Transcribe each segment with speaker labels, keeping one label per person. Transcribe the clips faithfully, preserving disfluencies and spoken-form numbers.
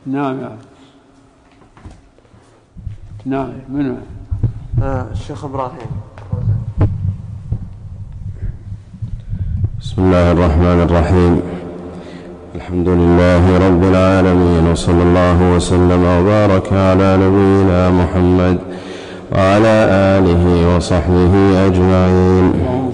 Speaker 1: نعم نعم منو
Speaker 2: آه الشيخ إبراهيم.
Speaker 3: بسم الله الرحمن الرحيم. الحمد لله رب العالمين، وصلى الله وسلم وبارك على نبينا محمد وعلى آله وصحبه أجمعين.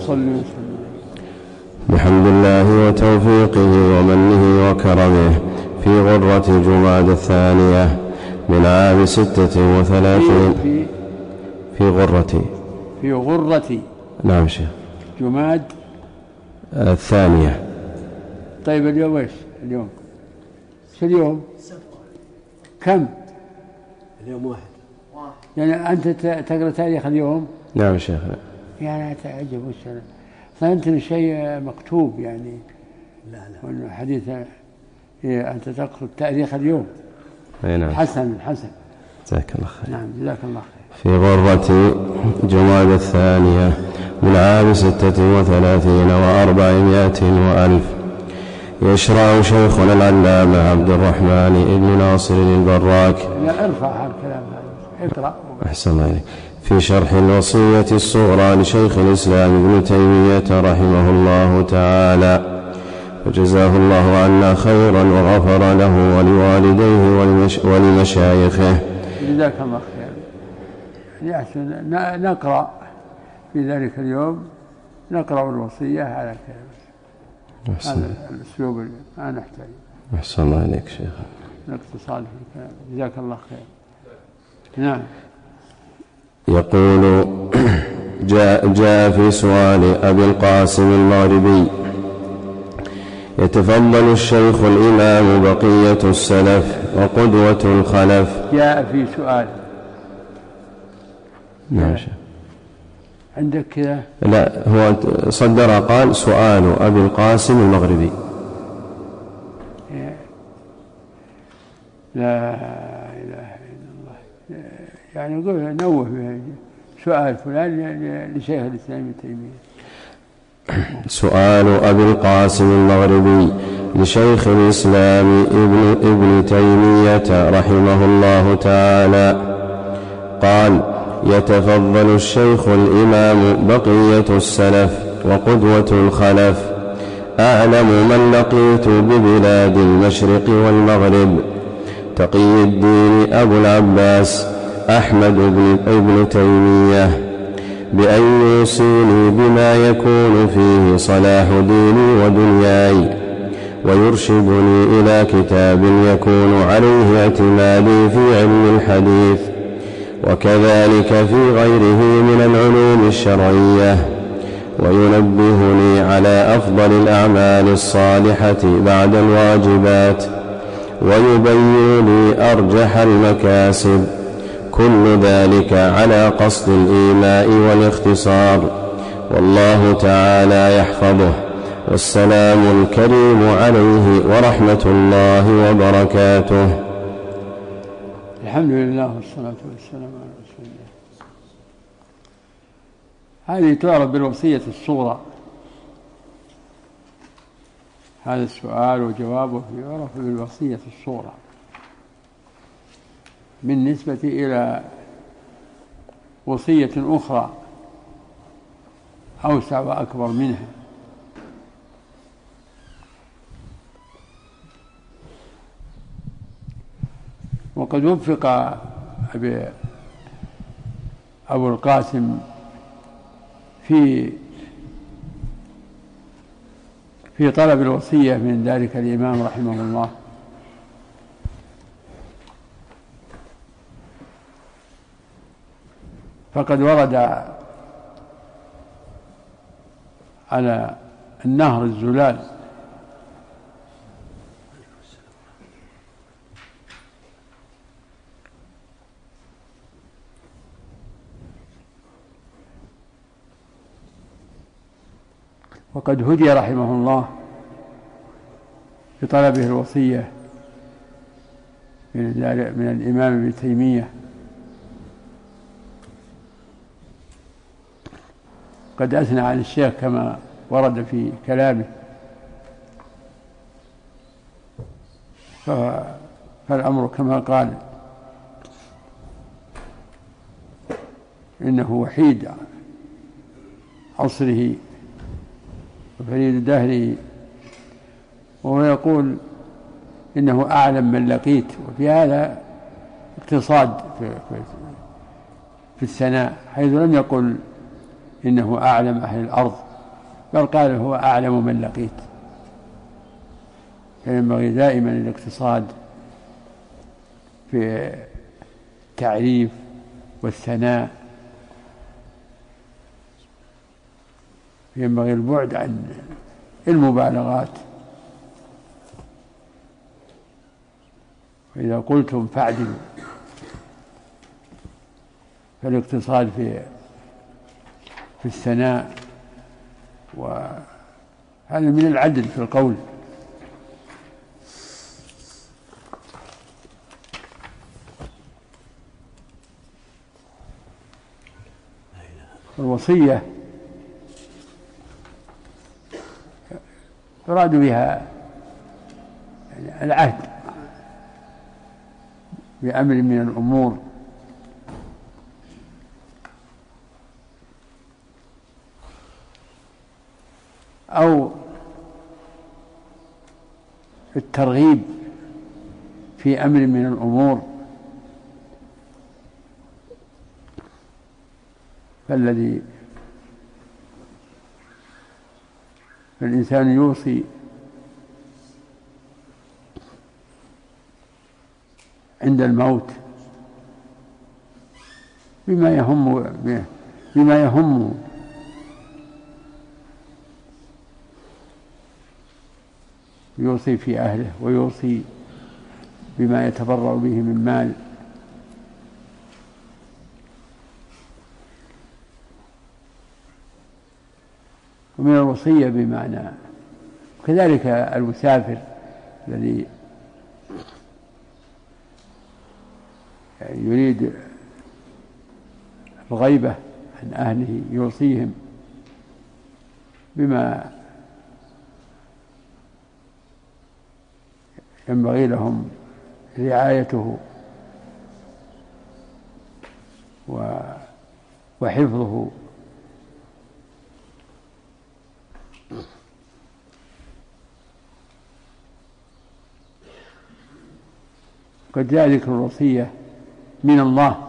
Speaker 3: بحمد الله وتوفيقه ومنه وكرمه في غرة جماد الثانية من عام ستة وثلاثين
Speaker 1: في
Speaker 3: في غرة
Speaker 1: في غرة
Speaker 3: نعم شيخ
Speaker 1: جماد
Speaker 3: الثانية.
Speaker 1: طيب اليوم ايش اليوم؟ شو اليوم؟ كم؟
Speaker 2: اليوم واحد.
Speaker 1: يعني أنت تقرأ تاريخ اليوم؟
Speaker 3: نعم شيخ.
Speaker 1: يعني أتعجب وش أنا فهمت شيء مكتوب يعني.
Speaker 2: لا لا
Speaker 1: حديث أنت تقرأ تاريخ اليوم.
Speaker 3: نعم.
Speaker 1: حسن حسن
Speaker 3: جزاك الله خير.
Speaker 1: نعم جزاك الله خير.
Speaker 3: في غرة جماد الثانية من عام ستة وثلاثين وأربعمائة وألف يشرع شيخنا العلامة عبد الرحمن ابن ناصر البراك.
Speaker 1: لا ارفع هالكلام هذا اقرأ.
Speaker 3: أحسن الله عليك. في شرح الوصية الصغرى لشيخ الإسلام ابن تيمية رحمه الله تعالى، وجزاه الله عنا خيرا وغفر له ولوالديه ولمشايخه.
Speaker 1: جزاك الله خير. يحسن نقرأ في ذلك اليوم نقرأ الوصية على كلمة. هذا الأسلوب ما نحتاج.
Speaker 3: أحسن الله عليك شيخ.
Speaker 1: الاقتصاد في الكلام. جزاك الله خير. نعم.
Speaker 3: يقول جاء, جاء في سؤال أبي القاسم المغربي: يتفضل الشيخ الإمام بقية السلف وقدوة الخلف.
Speaker 1: جاء في سؤال.
Speaker 3: نعم.
Speaker 1: عندك كذا؟
Speaker 3: لا هو صدر قال سؤال أبي القاسم المغربي.
Speaker 1: لا إله إلا الله. يعني يقول نوه سؤال فلان لشيخ الإسلام ابن تيمية.
Speaker 3: سؤال أبي القاسم المغربي لشيخ الإسلام ابن, ابن تيمية رحمه الله تعالى قال: يتفضل الشيخ الإمام بقية السلف وقدوة الخلف، أعلم من لقيت ببلاد المشرق والمغرب تقي الدين أبو العباس أحمد بن تيمية، بأن يوصيني بما يكون فيه صلاح ديني ودنياي، ويرشدني إلى كتاب يكون عليه اعتمادي في علم الحديث، وكذلك في غيره من العلوم الشرعية، وينبهني على أفضل الأعمال الصالحة بعد الواجبات، ويبين لي أرجح المكاسب، كل ذلك على قصد الإيماء والاختصار، والله تعالى يحفظه، والسلام الكريم عليه ورحمة الله وبركاته.
Speaker 1: الحمد لله والصلاة والسلام على رسول الله. هذه تعرف بالوصية الصغرى. هذا السؤال وجوابه يعرف بالوصية الصغرى بالنسبة إلى وصية أخرى أوسع وأكبر منها. وقد وفق أبو القاسم في في طلب الوصية من ذلك الإمام رحمه الله، فقد ورد على النهر الزلال وقد هدي رحمه الله بطلبه الوصية من الإمام ابن تيمية. قد أثنى عن الشيخ كما ورد في كلامه، فالأمر كما قال إنه وحيد عصره وفريد دهره، وهو يقول إنه أعلم من لقيت، وفي هذا اقتصاد في, في, في الثناء، حيث لم يقل إنه أعلم أهل الأرض، بل قال هو أعلم من لقيت. فينبغي دائما الاقتصاد في التعريف والثناء، ينبغي البعد عن المبالغات. وإذا قلتم فاعدلوا، فالاقتصاد في في الثناء، وهذا من العدل في القول. الوصية يراد بها العهد بأمر من الأمور أو الترغيب في أمر من الأمور، فالذي فالإنسان يوصي عند الموت بما يهم بما يهمه، يوصي في أهله ويوصي بما يتبرع به من مال. ومن الوصية بمعنى كذلك المسافر الذي يريد الغيبة عن أهله يوصيهم بما ينبغي لهم رعايته وحفظه. قد جاء ذكر الوصية من الله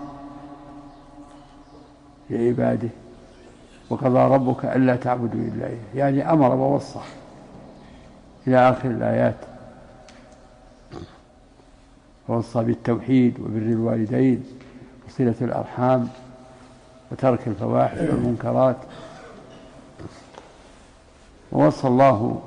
Speaker 1: لعباده، وقضى ربك ألا تعبدوا إلا إياه، يعني أمر ووصى إلى آخر الآيات، ووصى بالتوحيد وبر الوالدين وصلة الأرحام وترك الفواحش والمنكرات. ووصى الله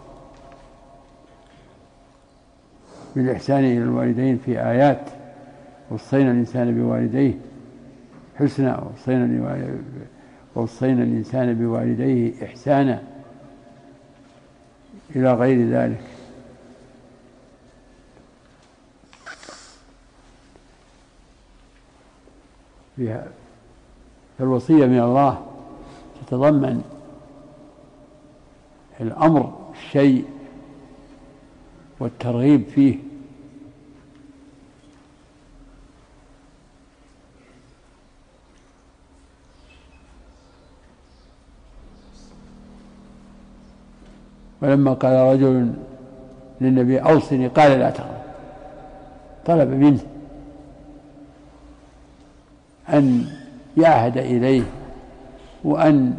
Speaker 1: بالإحسان إلى الوالدين في آيات: وصينا الإنسان بوالديه حسنا، ووصينا الإنسان بوالديه إحسانا، إلى غير ذلك. فالوصية من الله تتضمن الأمر الشيء والترغيب فيه، ولما قال رجل للنبي أوصني قال لا تغضب، طلب منه أن يعهد إليه وأن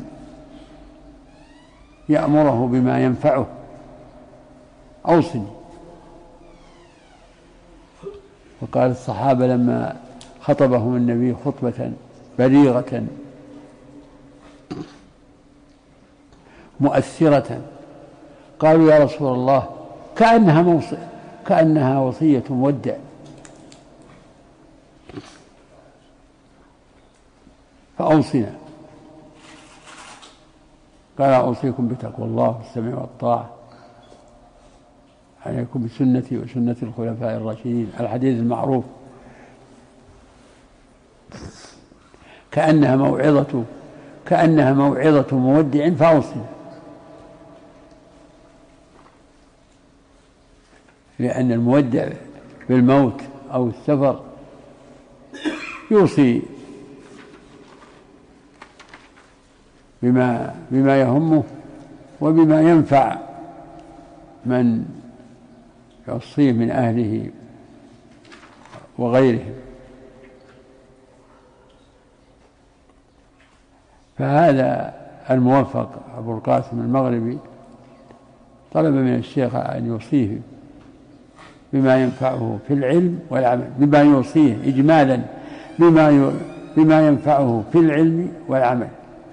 Speaker 1: يأمره بما ينفعه. أوصني. وقال الصحابة لما خطبهم النبي خطبة بليغة مؤثرة قالوا يا رسول الله كأنها موصي كأنها وصية مودع. فأوصنا. قال أوصيكم بتقوى الله والسمع والطاعة، عليكم بسنتي وسنة الخلفاء الراشدين، الحديث المعروف. كأنها موعظة كأنها موعظة مودع فأوصنا، لأن المودع بالموت أو السفر يوصي بما, بما يهمه وبما ينفع من يوصيه من أهله وغيرهم. فهذا الموفق أبو القاسم المغربي طلب من الشيخ أن يوصيه بما ينفعه في العلم والعمل، بما يوصيه إجمالا بما بما ينفعه في العلم والعمل.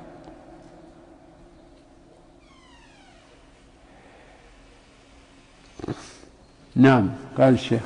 Speaker 1: نعم. قال الشيخ: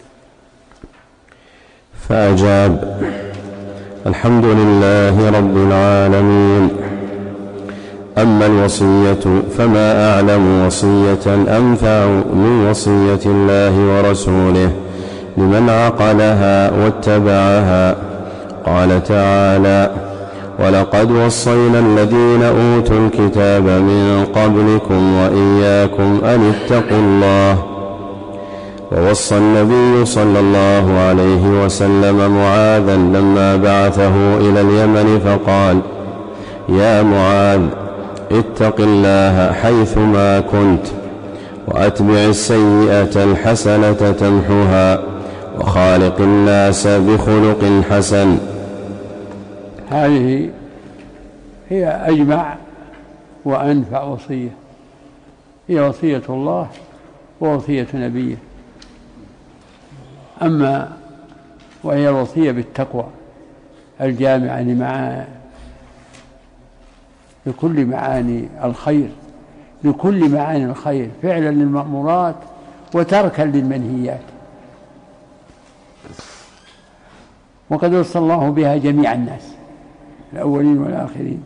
Speaker 3: فأجاب: الحمد لله رب العالمين. أما الوصية فما أعلم وصية أنفع من وصية الله ورسوله لمن عقلها واتبعها. قال تعالى: ولقد وصينا الذين أوتوا الكتاب من قبلكم وإياكم أن اتقوا الله. ووصى النبي صلى الله عليه وسلم معاذا لما بعثه إلى اليمن فقال: يا معاذ، اتق الله حيثما كنت، وأتبع السيئة الحسنة تمحها، وخالق الناس بخلق حسن.
Speaker 1: هذه هي أجمع وأنفع وصية، هي وصية الله ووصية نبيه. أما وهي الوصية بالتقوى الجامعة لمعاني لكل معاني الخير، لكل معاني الخير، فعلا للمأمورات وتركا للمنهيات. وقد وصى الله بها جميع الناس الأولين والآخرين.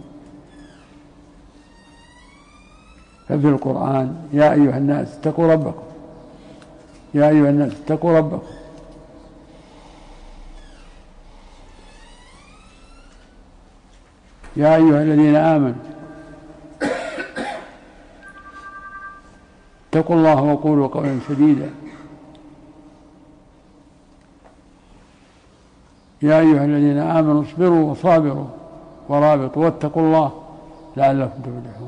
Speaker 1: ففي القرآن: يا أيها الناس اتقوا ربكم، يا أيها الناس اتقوا ربكم. يا أيها الذين آمنوا اتقوا الله وقولوا قولا سديدا. يا أيها الذين آمنوا اصبروا وصابروا ورابطوا واتقوا الله لعلكم تفلحون.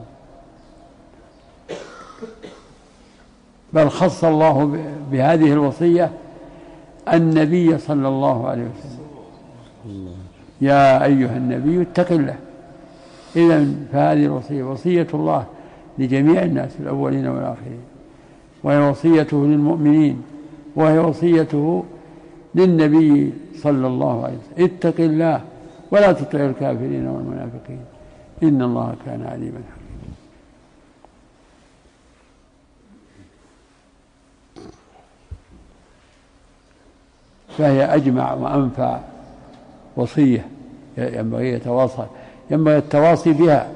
Speaker 1: بل خص الله بهذه الوصية النبي صلى الله عليه وسلم: يا أيها النبي اتق الله. إذن فهذه الوصية وصية الله لجميع الناس الأولين والآخرين، وهي وصيته للمؤمنين، وهي وصيته للنبي صلى الله عليه وسلم: اتق الله ولا تطع الكافرين والمنافقين إن الله كان عليما حكيما. فهي أجمع وأنفع وصية ينبغي يتواصل ينبغي التواصي بها.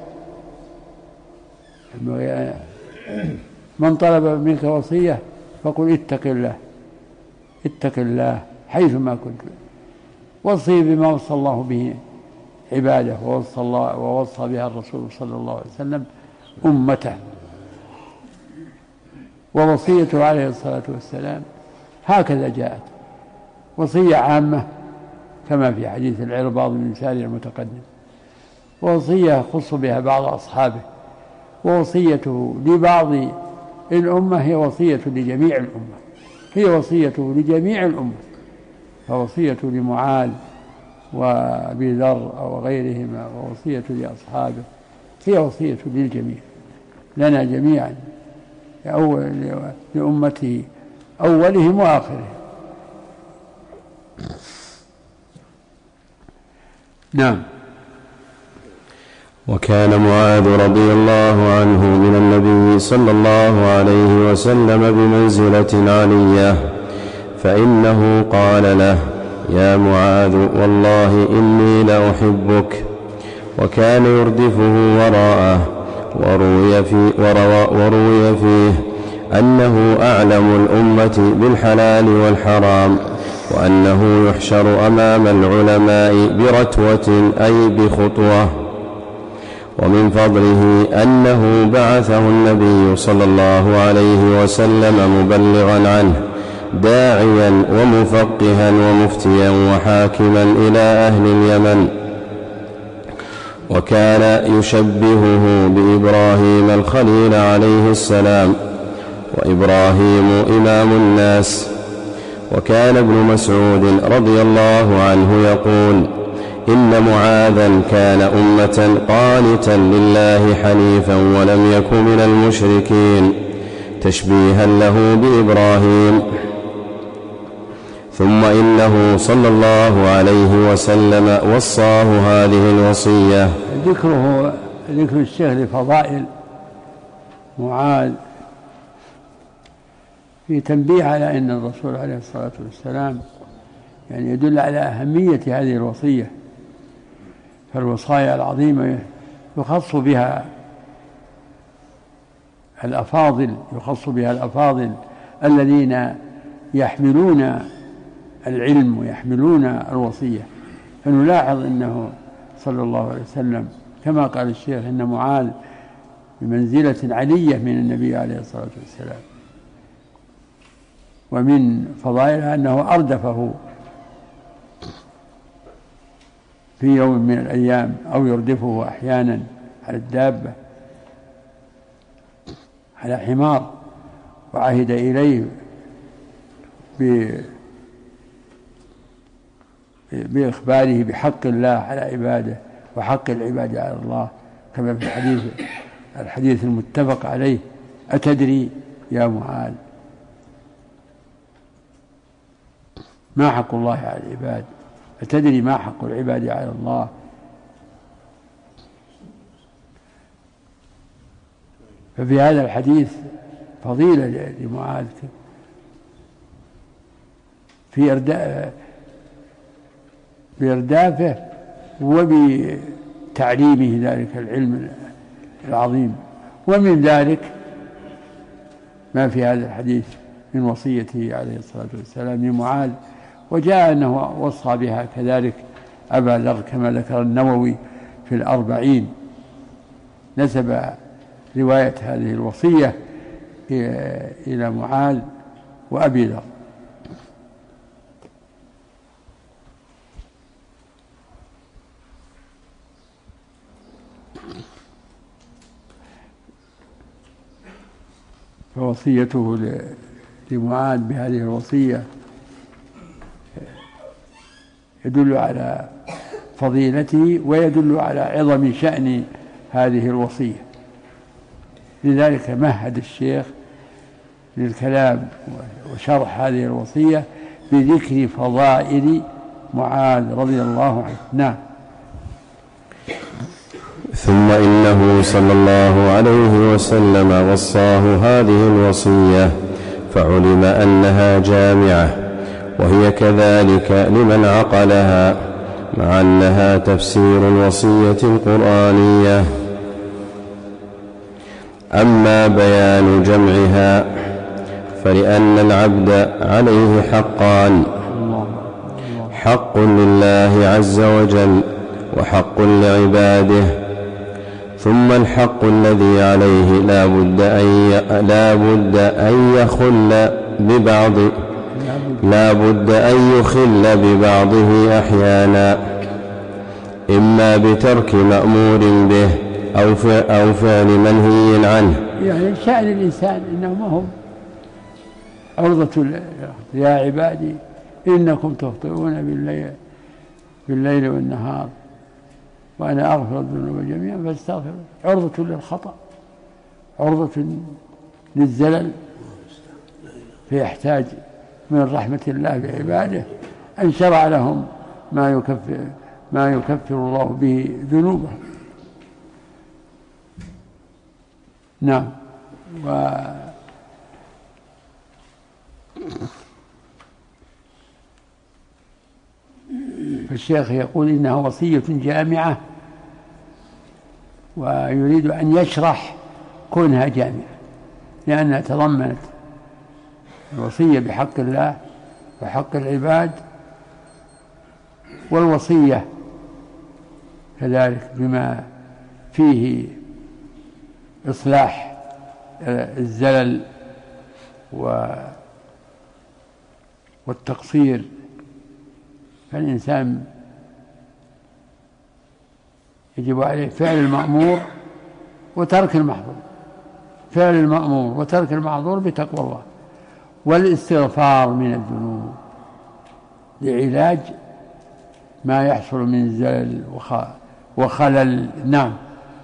Speaker 1: ينبغي من طلب منك وصية فقل اتق الله، اتق الله حيثما كنت. وصي بما وصى الله به عباده، ووصى الله ووصى بها الرسول صلى الله عليه وسلم أمته. ووصيته عليه الصلاة والسلام هكذا جاءت، وصية عامة كما في حديث العرباض بن سارية المتقدم، ووصية خص بها بعض أصحابه، ووصيته لبعض الأمة هي وصية لجميع الأمة، هي وصيته لجميع الأمة. فوصية لمعاذ وأبي ذر أو غيرهما ووصية لأصحابه هي وصية للجميع، لنا جميعا، لأمته أولهم وآخرهم. نعم.
Speaker 3: وكان معاذ رضي الله عنه من النبي صلى الله عليه وسلم بمنزلة علية، فإنه قال له: يا معاذ، والله إني لأحبك. وكان يردفه وراءه. وروي فيه, وروي فيه أنه أعلم الأمة بالحلال والحرام، وأنه يحشر أمام العلماء برتوة أي بخطوة. ومن فضله أنه بعثه النبي صلى الله عليه وسلم مبلغا عنه، داعيا ومفقها ومفتيا وحاكما إلى أهل اليمن. وكان يشبهه بإبراهيم الخليل عليه السلام، وإبراهيم إمام الناس. وكان ابن مسعود رضي الله عنه يقول: إن معاذا كان أمة قانتا لله حنيفا ولم يكن من المشركين، تشبيها له بإبراهيم. ثم إنه صلى الله عليه وسلم وصاه هذه الوصية.
Speaker 1: ذكره ذكر الشيخ لفضائل معاذ في تنبيه على أن الرسول عليه الصلاة والسلام يعني يدل على أهمية هذه الوصية، فالوصايا العظيمة يخص بها الأفاضل يخص بها الأفاضل الذين يحملون العلم ويحملون الوصية. فنلاحظ أنه صلى الله عليه وسلم كما قال الشيخ إن معاذ بمنزلة علية من النبي عليه الصلاة والسلام، ومن فضائلها أنه أردفه في يوم من الأيام أو يردفه أحيانا على الدابة على حمار، وعهد إليه بإخباره بحق الله على عباده وحق العباد على الله، كما في الحديث الحديث المتفق عليه: أتدري يا معاذ ما حق الله على العباد؟ أتدري ما حق العباد على الله؟ ففي هذا الحديث فضيلة لمعاذ في بإردافه وبتعليمه ذلك العلم العظيم. ومن ذلك ما في هذا الحديث من وصيته عليه الصلاة والسلام لمعاذ، وجاء أنه وصى بها كذلك أبا ذر كما ذكر النووي في الأربعين، نسب رواية هذه الوصية إلى معاذ وأبي ذر. فوصيته لمعاذ بهذه الوصية يدل على فضيلته ويدل على عظم شأن هذه الوصية. لذلك مهد الشيخ للكلام وشرح هذه الوصية بذكر فضائل معاذ رضي الله عنه. نعم.
Speaker 3: ثم إنه صلى الله عليه وسلم وصاه هذه الوصية فعلم أنها جامعة، وهي كذلك لمن عقلها، مع أنها تفسير الوصية القرآنية. أما بيان جمعها فلأن العبد عليه حقان: حق لله عز وجل وحق لعباده. ثم الحق الذي عليه لا بد أن لا بد أن يخل ببعض لا بد أن يخل ببعضه أحيانا، إما بترك مأمور به أو فعل منهي عنه.
Speaker 1: يعني شأن الإنسان إنهم هم عرضة يا عبادي إنكم تخطئون بالليل, بالليل والنهار وأنا أغفر الذنوب جميعا فاستغفر. عرضة للخطأ، عرضة للزلل، فيحتاج من رحمة الله بعباده أن شرع لهم ما يكفر, ما يكفر الله به ذنوبهم. نعم. و فالشيخ يقول إنها وصية جامعة، ويريد أن يشرح كونها جامعة لأنها تضمنت الوصية بحق الله وحق العباد، والوصية كذلك بما فيه إصلاح الزلل والتقصير، فالإنسان يجب عليه فعل المأمور وترك المحظور، فعل المأمور وترك المحظور بتقوى الله، والاستغفار من الذنوب لعلاج ما يحصل من زلل وخلل. نعم.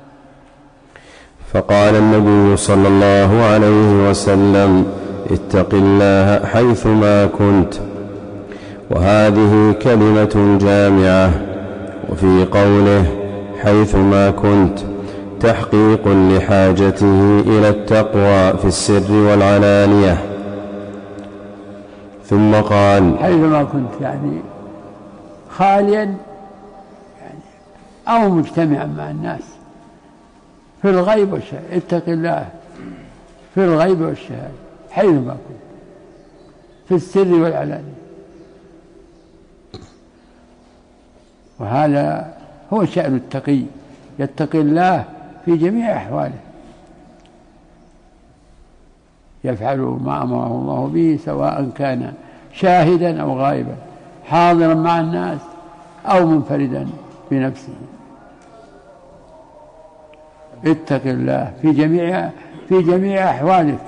Speaker 3: فقال النبي صلى الله عليه وسلم: اتق الله حيثما كنت. وهذه كلمة جامعة. وفي قوله حيثما كنت تحقيق لحاجته إلى التقوى في السر والعلانية. ثم قال:
Speaker 1: حيثما كنت يعني خاليا يعني أو مجتمعا مع الناس في الغيب والشهادة. اتق الله في الغيب والشهادة حيثما كنت في السر والعلانية. وهذا هو شأن التقي، يتقي الله في جميع أحواله، يفعل ما أمره الله به سواء كان شاهدا أو غائبا، حاضرا مع الناس أو منفردا بنفسه. اتق الله في جميع في جميع أحوالك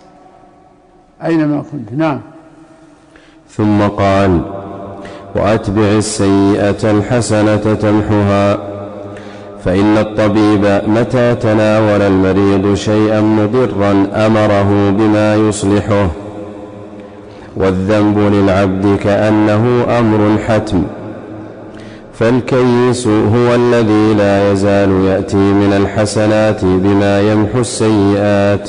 Speaker 1: أينما كنت. نعم.
Speaker 3: ثم قال: وأتبع السيئة الحسنة تمحها، فإن الطبيب متى تناول المريض شيئا مضرا أمره بما يصلحه، والذنب للعبد كأنه أمر حتم، فالكيس هو الذي لا يزال يأتي من الحسنات بما يمحو السيئات.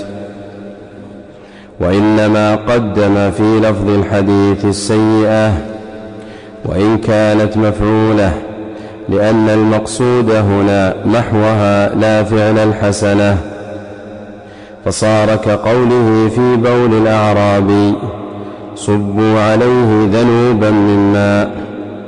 Speaker 3: وإنما قدم في لفظ الحديث السيئة وإن كانت مفعولة، لأن المقصود هنا محوها لا فعل الحسنة، فصار كقوله في بول الأعرابي: صبوا عليه ذنوبا من ماء.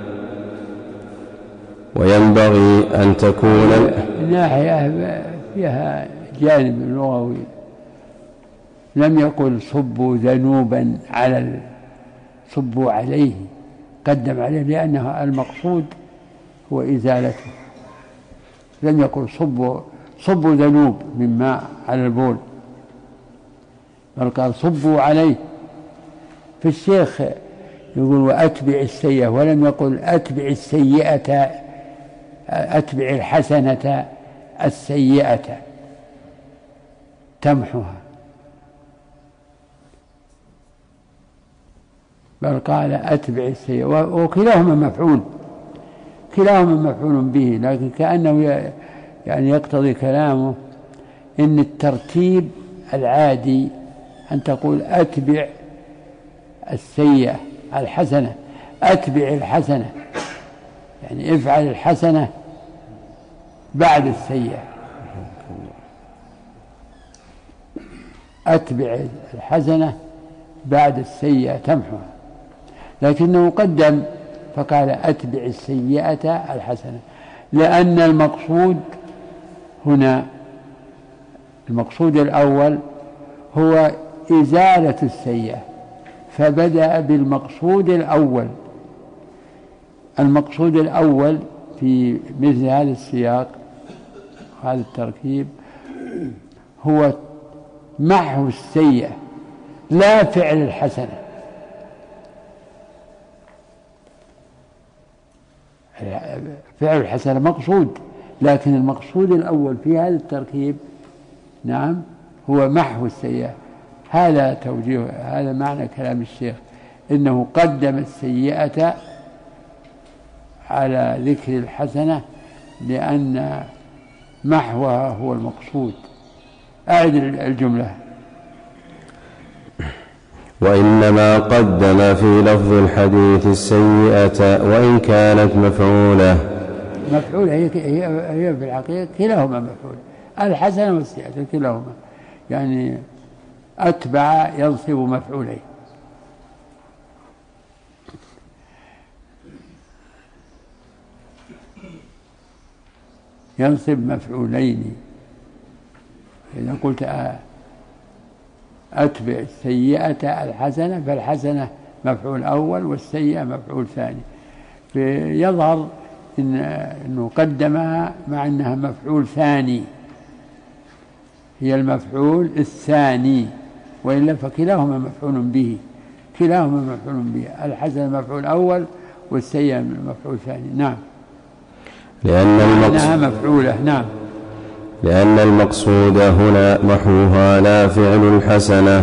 Speaker 3: وينبغي أن تكون
Speaker 1: الناحية فيها جانب لغوي، لم يقل صبوا ذنوبا على صبوا عليه، قدم عليه لأنه المقصود هو إزالته. لم يقل صبوا صبوا ذنوب من ماء على البول، بل قال صبوا عليه. في الشيخ يقول وأتبع السيئة، ولم يقل أتبع السيئة أتبع الحسنة السيئة تمحها، بل قال أتبع السيئة، وكلاهما مفعول كلاهما مفعول به، لكن كأنه يعني يقتضي كلامه إن الترتيب العادي أن تقول أتبع السيئة الحسنة، أتبع الحسنة يعني افعل الحسنة بعد السيئة، أتبع الحسنة بعد السيئة تمحها، لكنه قدم فقال أتبع السيئة الحسنة، لأن المقصود هنا المقصود الأول هو إزالة السيئة، فبدأ بالمقصود الأول. المقصود الأول في مثل هذا السياق هذا التركيب هو محو السيئة لا فعل الحسنة. فعل الحسنة مقصود، لكن المقصود الأول في هذا التركيب نعم هو محو السيئة. هذا توجيه، هذا معنى كلام الشيخ، إنه قدم السيئة على ذكر الحسنة لأن محوها هو المقصود. أعد الجملة.
Speaker 3: وإنما قدم في لفظ الحديث السيئة وإن كانت مفعولة.
Speaker 1: مفعولة هي, هي, هي في الحقيقة كلاهما مفعول، الحسنة والسيئة كلاهما، يعني أتبع ينصب مفعولين. ينصب مفعولين. إذا قلت أتبع السيئة الحسنة فالحسنة مفعول أول والسيئة مفعول ثاني. يظهر إن أنه قدمها مع أنها مفعول ثاني، هي المفعول الثاني، وإلا فكلاهما مفعول به، كلاهما مفعول به، الحسن مفعول أول والسيئة مفعول ثاني. نعم،
Speaker 3: لأن
Speaker 1: المقصود مفعولة. نعم،
Speaker 3: لأن المقصود هنا محوها لا فعل الحسنة،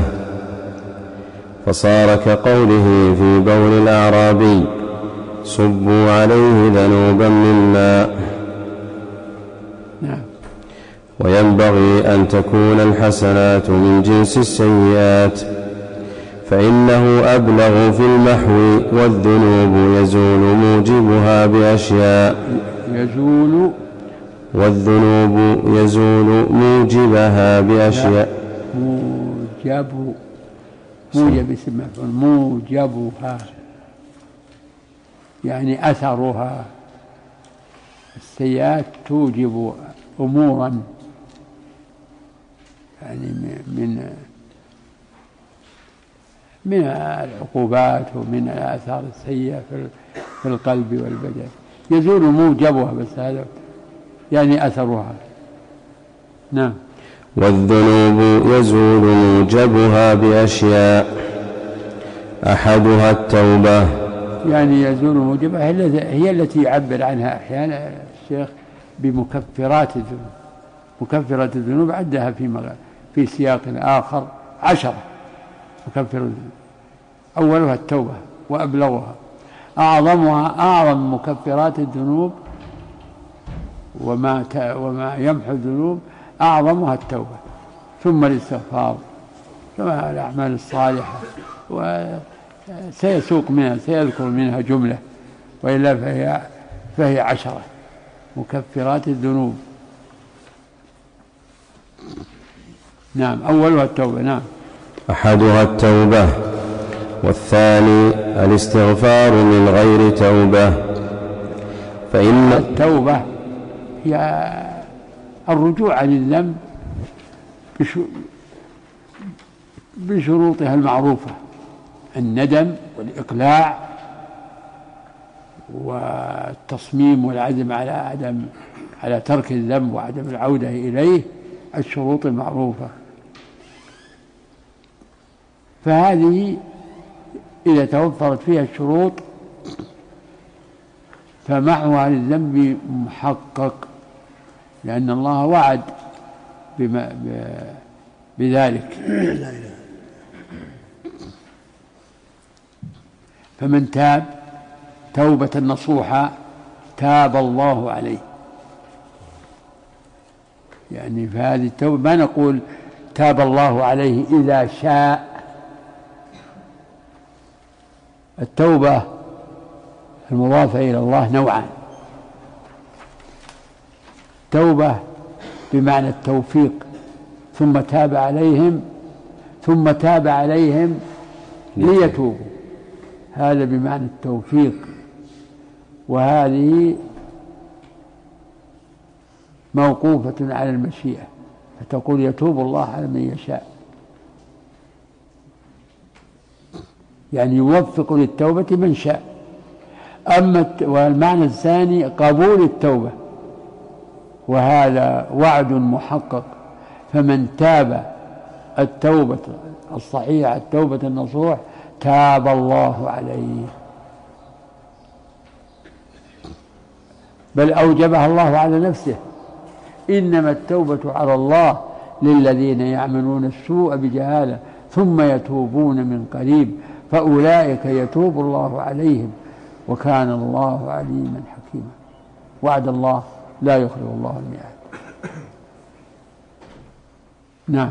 Speaker 3: فصار كقوله في بول الأعرابي صبوا عليه ذنوبا من ماء.
Speaker 1: نعم.
Speaker 3: وينبغي أن تكون الحسنات من جنس السيئات، فإنه أبلغ في المحو، والذنوب يزول موجبها بأشياء
Speaker 1: يزول
Speaker 3: والذنوب يزول موجبها بأشياء
Speaker 1: موجب موجب اسم مفعول، موجبها يعني أثرها. السيئات توجب أمورا، يعني من من العقوبات ومن الآثار السيئة في القلب والبدن، يزول موجبها، بس هذا يعني أثرها. نعم.
Speaker 3: والذنوب يزول موجبها بأشياء، أحدها التوبة،
Speaker 1: يعني يزول موجبها هي التي يعبر عنها أحيانا الشيخ بمكفرات الذنوب. مكفرات الذنوب عدها في في سياق آخر عشرة مكفر الذنوب، أولها التوبة وأبلغها، أعظمها أعظم مكفرات الذنوب وما وما يمحو الذنوب أعظمها التوبة، ثم الاستغفار، ثم الأعمال الصالحة، وسيسوق منها سيذكر منها جملة، وإلا فهي فهي عشرة مكفرات الذنوب. نعم، أولها التوبة. نعم،
Speaker 3: أحدها التوبة، والثاني الاستغفار من غير توبة. فإن
Speaker 1: التوبة هي الرجوع عن الذنب بشروطها المعروفة: الندم والإقلاع والتصميم والعزم على عدم على ترك الذنب وعدم العودة إليه، الشروط المعروفة. فهذه إذا توفرت فيها الشروط فمحوها للذنب محقق، لأن الله وعد بما بذلك. فمن تاب توبة نصوحة تاب الله عليه. يعني فهذه التوبة ما نقول تاب الله عليه إذا شاء. التوبة المضافة إلى الله نوعان: توبة بمعنى التوفيق، ثم تاب عليهم ثم تاب عليهم ليتوبوا، هذا بمعنى التوفيق. وهذه موقوفة على المشيئة، فتقول يتوب الله على من يشاء، يعني يوفق للتوبة من شاء. أما والمعنى الثاني قبول التوبة، وهذا وعد محقق. فمن تاب التوبة الصحيحة التوبة النصوح تاب الله عليه، بل أوجبها الله على نفسه: إنما التوبة على الله للذين يعملون السوء بجهالة ثم يتوبون من قريب فأولئك يتوب الله عليهم وكان الله عليما حكيما. وعد الله لا يخلف الله الميعاد. نعم.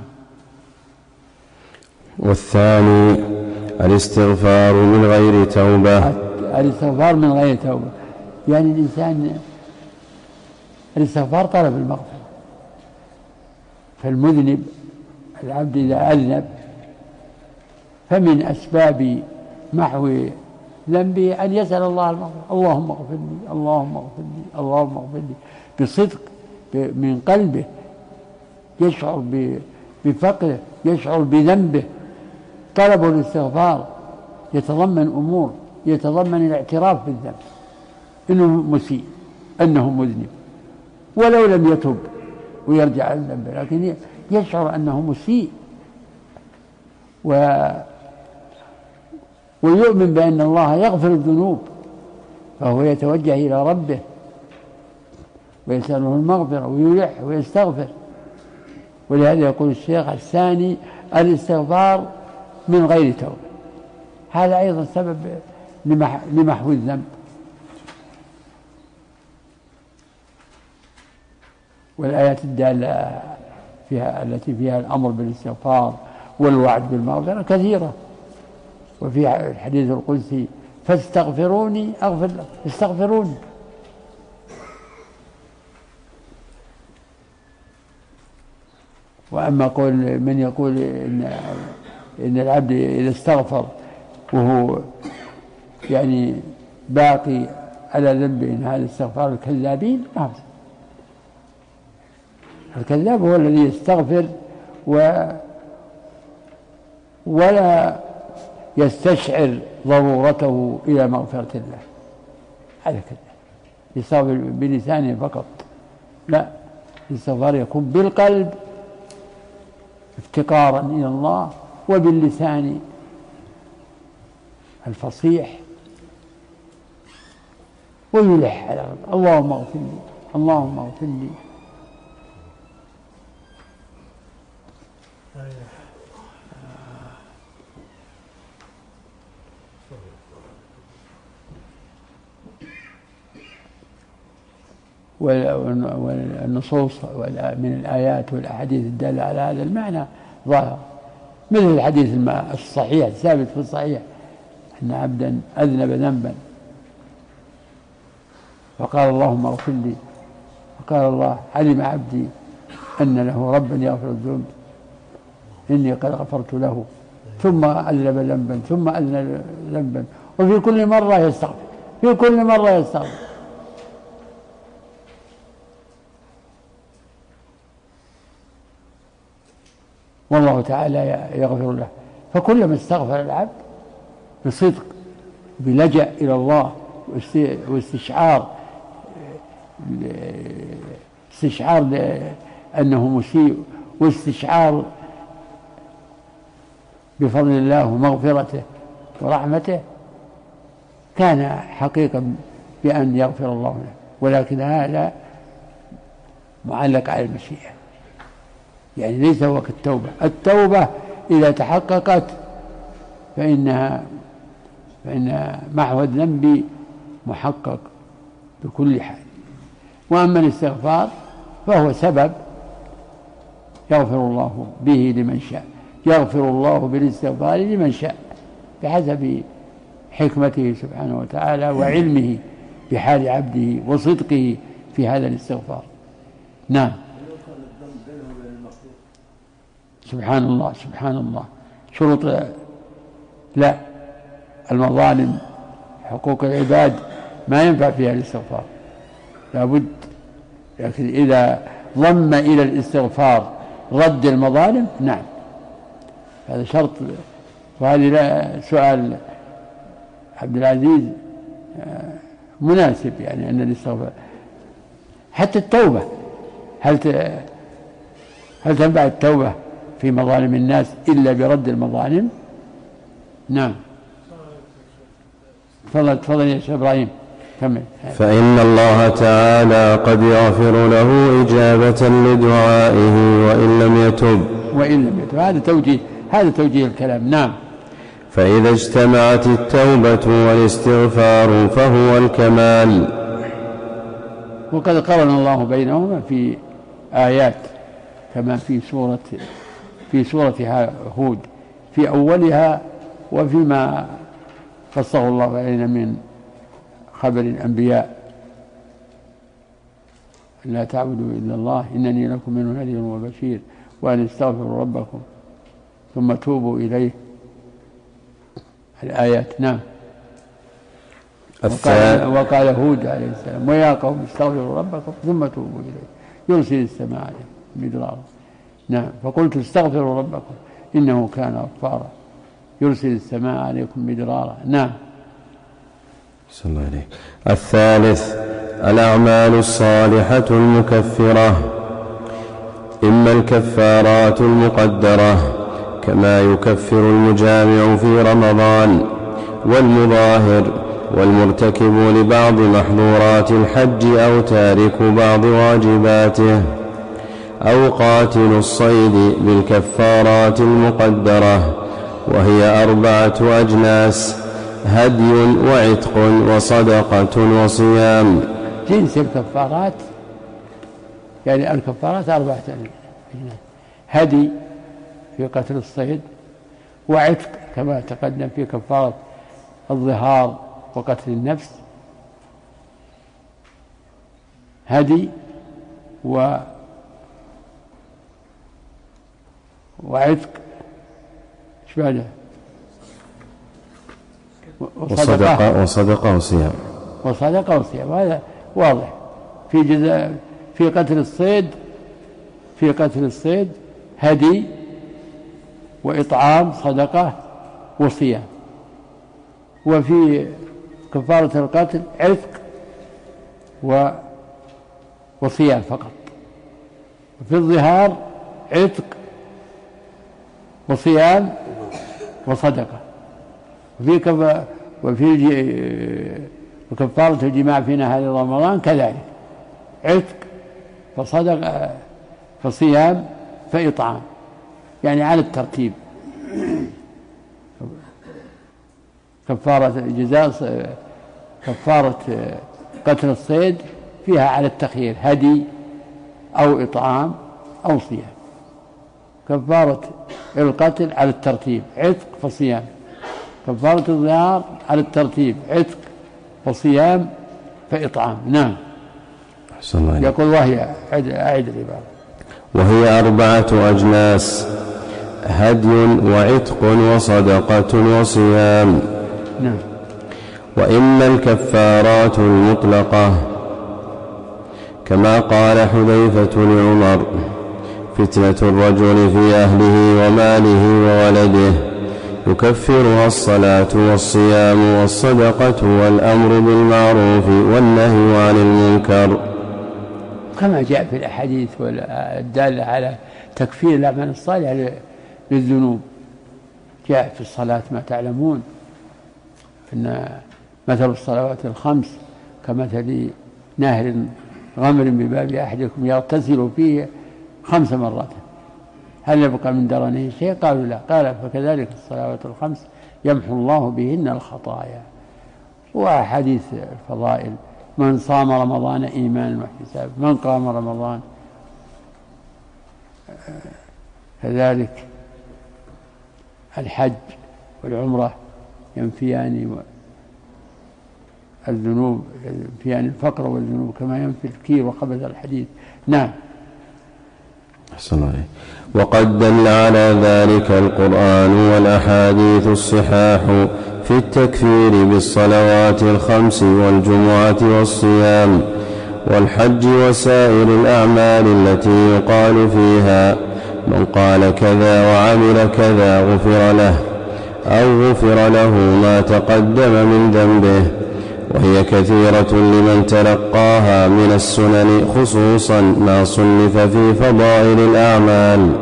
Speaker 3: والثاني الاستغفار من غير توبة.
Speaker 1: الاستغفار من غير توبة يعني الإنسان الاستغفار طلب المغفرة. فالمذنب العبد إذا أذنب فمن أسباب محو ذنبه أن يسأل الله المغفرة: اللهم اغفر لي، اللهم اغفر لي، اللهم اغفر لي، بصدق من قلبه، يشعر بفقره، يشعر بذنبه، طلب الاستغفار. يتضمن أمور، يتضمن الاعتراف بالذنب، إنه مسيء، أنه مذنب، ولو لم يتب ويرجع عن الذنب، لكن يشعر أنه مسيء، و ويؤمن بأن الله يغفر الذنوب، فهو يتوجه إلى ربه ويسأله المغفرة ويلح ويستغفر. ولهذا يقول الشيخ الثاني الاستغفار من غير توبة، هذا أيضا سبب لمحو الذنب. والآيات الدالة فيها التي فيها الأمر بالاستغفار والوعد بالمغفرة كثيرة. وفي الحديث القدسي فاستغفروني أغفر لكم، استغفروني. وأما قول من يقول إن, إن العبد إذا استغفر وهو يعني باقي على ذنبه إن هذا استغفار الكذابين، ما هو الكذاب هو الذي يستغفر و ولا يستشعر ضرورته إلى مغفرة الله، هذا كذاب يستغفر بلسانه فقط. لا، الاستغفار يكون بالقلب افتقارا إلى الله، وباللسان الفصيح، ويلح على رب اللهم اغفر لي اللهم اغفر لي. والنصوص من الآيات والأحاديث الدالة على هذا المعنى ظاهر، مثل الحديث الصحيح الثابت في الصحيح أن عبدا أذنب ذنبا فقال اللهم اغفر لي، فقال الله علم عبدي أن له ربا يغفر الذنوب إني قد غفرت له، ثم أذنب ذنبا ثم أذنب ذنبا، وفي كل مرة يستغفر، في كل مرة يستغفر. والله تعالى يغفر له. فكلما استغفر العبد بصدق بلجأ إلى الله واستشعار استشعار أنه مسيء، واستشعار بفضل الله ومغفرته ورحمته، كان حقيقا بأن يغفر الله له. ولكن هذا معلق على المشيئة، يعني ليس هو كالتوبة. التوبة إذا تحققت فإنها فإن محو الذنب محقق بكل حال. وأما الاستغفار فهو سبب يغفر الله به لمن شاء، يغفر الله بالاستغفار لمن شاء بحسب حكمته سبحانه وتعالى وعلمه بحال عبده وصدقه في هذا الاستغفار. نعم. سبحان الله سبحان الله. شروط لا، المظالم حقوق العباد ما ينفع فيها الاستغفار، لابد. لكن إذا ضم إلى الاستغفار رد المظالم، نعم، هذا شرط. وهذا سؤال عبد العزيز مناسب، يعني أن الاستغفار حتى التوبة، هل هل تنفع التوبة في مظالم الناس إلا برد المظالم؟ نعم. تفضل تفضل يا شيخ إبراهيم كمل.
Speaker 3: فإن الله تعالى قد يغفر له إجابة لدعائه وإن لم يتب
Speaker 1: وإن لم يتب هذا توجيه هذا توجيه الكلام. نعم.
Speaker 3: فإذا اجتمعت التوبة والاستغفار فهو الكمال.
Speaker 1: وقد قرن الله بينهما في آيات، كما في سورة في سورة هود في أولها، وفيما قصه الله علينا من خبر الأنبياء: لا تعبدوا إلا الله إنني لكم منه نذير وبشير وأن استغفروا ربكم ثم توبوا إليه. الآيات. نعم. وقال, وقال هود عليه السلام: ويا قوم استغفروا ربكم ثم توبوا إليه يرسل السماء عليكم مدرارا. نعم. فقلت استغفروا ربكم إنه كان غفارا يرسل السماء عليكم مدرارا. نعم.
Speaker 3: صلى الله عليه. الثالث الأعمال الصالحة المكفرة، إما الكفارات المقدرة كما يكفر المجامع في رمضان والمظاهر والمرتكب لبعض محظورات الحج أو تارك بعض واجباته، أو قاتل الصيد بالكفارات المقدرة، وهي أربعة أجناس: هدي وعتق وصدقة وصيام.
Speaker 1: جنس الكفارات يعني الكفارات أربعة أجناس: هدي في قتل الصيد، وعتق كما تقدم في كفارة الظهار وقتل النفس، هدي و وعتق شباله
Speaker 3: وصدقة وصدقة وصيام
Speaker 1: وصدقة وصيام. هذا واضح في جزاء في قتل الصيد. في قتل الصيد هدي وإطعام صدقة وصيام. وفي كفارة القتل عتق و وصيام فقط. وفي الظهار عتق وصيام وصدقة. وفي كف... وفي كفارة الجماع في نهار رمضان كذلك: عتق فصدقة فصيام فإطعام، يعني على الترتيب. كفارة جزاء كفارة قتل الصيد فيها على التخيير: هدي أو إطعام أو صيام. كفارة القتل على الترتيب: عتق فصيام. كفارة الظهار على الترتيب: عتق فصيام فإطعام. نعم. يقول وهي أعد العبارة:
Speaker 3: وهي أربعة أجناس: هدي وعتق وصدقة وصيام.
Speaker 1: نعم.
Speaker 3: وإما الكفارات المطلقة كما قال حذيفة لعمر: فتنة الرجل في أهله وماله وولده يكفرها الصلاة والصيام والصدقة والأمر بالمعروف والنهي عن المنكر،
Speaker 1: كما جاء في الأحاديث الدالة على تكفير الأعمال الصالحة للذنوب. جاء في الصلاة ما تعلمون أن مثل الصلوات الخمس كمثل نهر غمر بباب أحدكم يغتسل فيه خمس مرات هل يبقى من درنه شيء؟ قالوا لا. قال فكذلك الصلوات الخمس يمحو الله بهن الخطايا. وحديث الفضائل: من صام رمضان إيمانا واحتسابا، من قام رمضان كذلك. الحج والعمرة ينفيان الذنوب، ينفيان الفقر والذنوب كما ينفي الكير وخبث الحديد. نعم.
Speaker 3: أحسن الله. وقد دل على ذلك القرآن والأحاديث الصحاح في التكفير بالصلوات الخمس والجمعة والصيام والحج وسائر الأعمال التي يقال فيها: من قال كذا وعمل كذا غفر له، أو غفر له ما تقدم من ذنبه. وهي كثيرة لمن تلقاها من السنن، خصوصا ما صنف في فضائل الأعمال.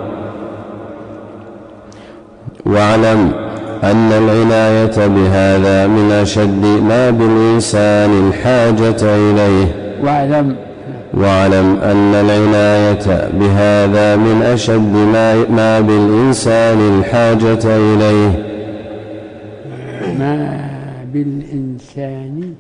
Speaker 3: واعلم أن العناية بهذا من أشد ما بالإنسان الحاجة إليه.
Speaker 1: واعلم
Speaker 3: واعلم أن العناية بهذا من أشد ما بالإنسان الحاجة إليه.
Speaker 1: ما بالإنسان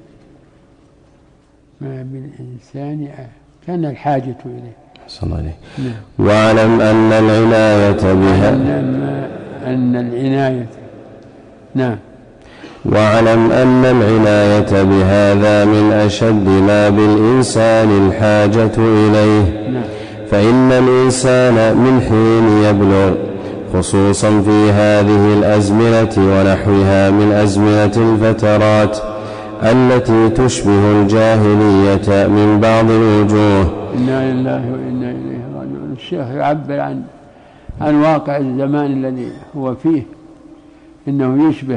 Speaker 1: ما بالإنسان كان الحاجة إليه.
Speaker 3: صلى الله عليه. واعلم أن العناية بها
Speaker 1: أن العناية نعم
Speaker 3: واعلم أن العناية بهذا من أشد ما بالإنسان الحاجة إليه.
Speaker 1: نعم.
Speaker 3: فإن الإنسان من حين يبلغ، خصوصا في هذه الأزمنة ونحوها من أزمنة الفترات التي تشبه الجاهلية من بعض الوجوه.
Speaker 1: إنا لله وإنا إليه راجعون. الشيخ يعبر عن عن واقع الزمان الذي هو فيه، إنه يشبه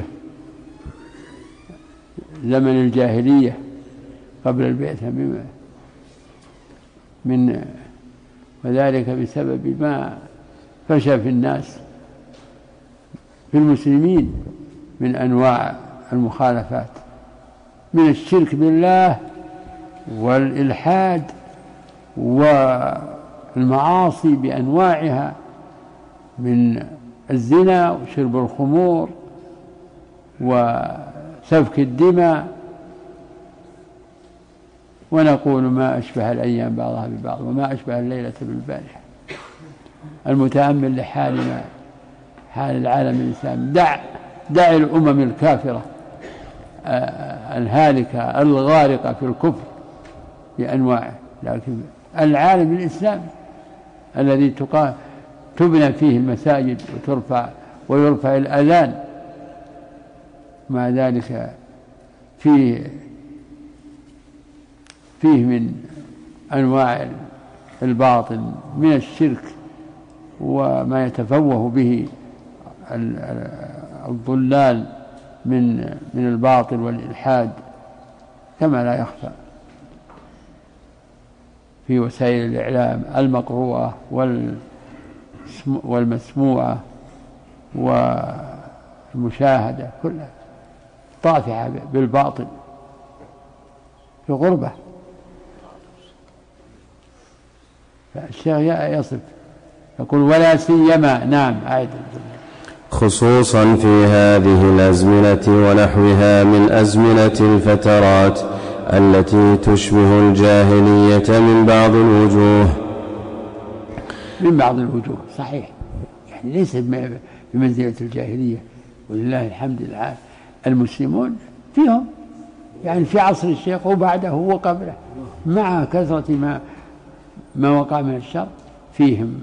Speaker 1: زمن الجاهلية قبل البعثة من وذلك بسبب ما فشى في الناس في المسلمين من أنواع المخالفات، من الشرك بالله والإلحاد والمعاصي بأنواعها، من الزنا وشرب الخمور وسفك الدماء. ونقول ما أشبه الأيام بعضها ببعض وما أشبه الليلة بالبارحة. المتأمل لحالنا حال العالم الإسلامي، دع دع الأمم الكافرة الهالكة الغارقة في الكفر بأنواعه، لكن العالم الإسلامي الذي تبنى فيه المساجد وترفع ويرفع الأذان، مع ذلك فيه فيه من أنواع الباطل من الشرك وما يتفوه به الضلال من من الباطل والإلحاد كما لا يخفى في وسائل الإعلام المقروءة والمسموعة والمشاهدة كلها طافحة بالباطل في غربة. فالشيخ يصف يقول ولا سيما، نعم عيد،
Speaker 3: خصوصا في هذه الأزمنة ونحوها من أزمنة الفترات التي تشبه الجاهلية من بعض الوجوه
Speaker 1: من بعض الوجوه صحيح، يعني ليس بمنزلة الجاهلية، ولله الحمد لله المسلمون فيهم يعني في عصر الشيخ وبعده وقبله مع كثرة ما ما وقع من الشر فيهم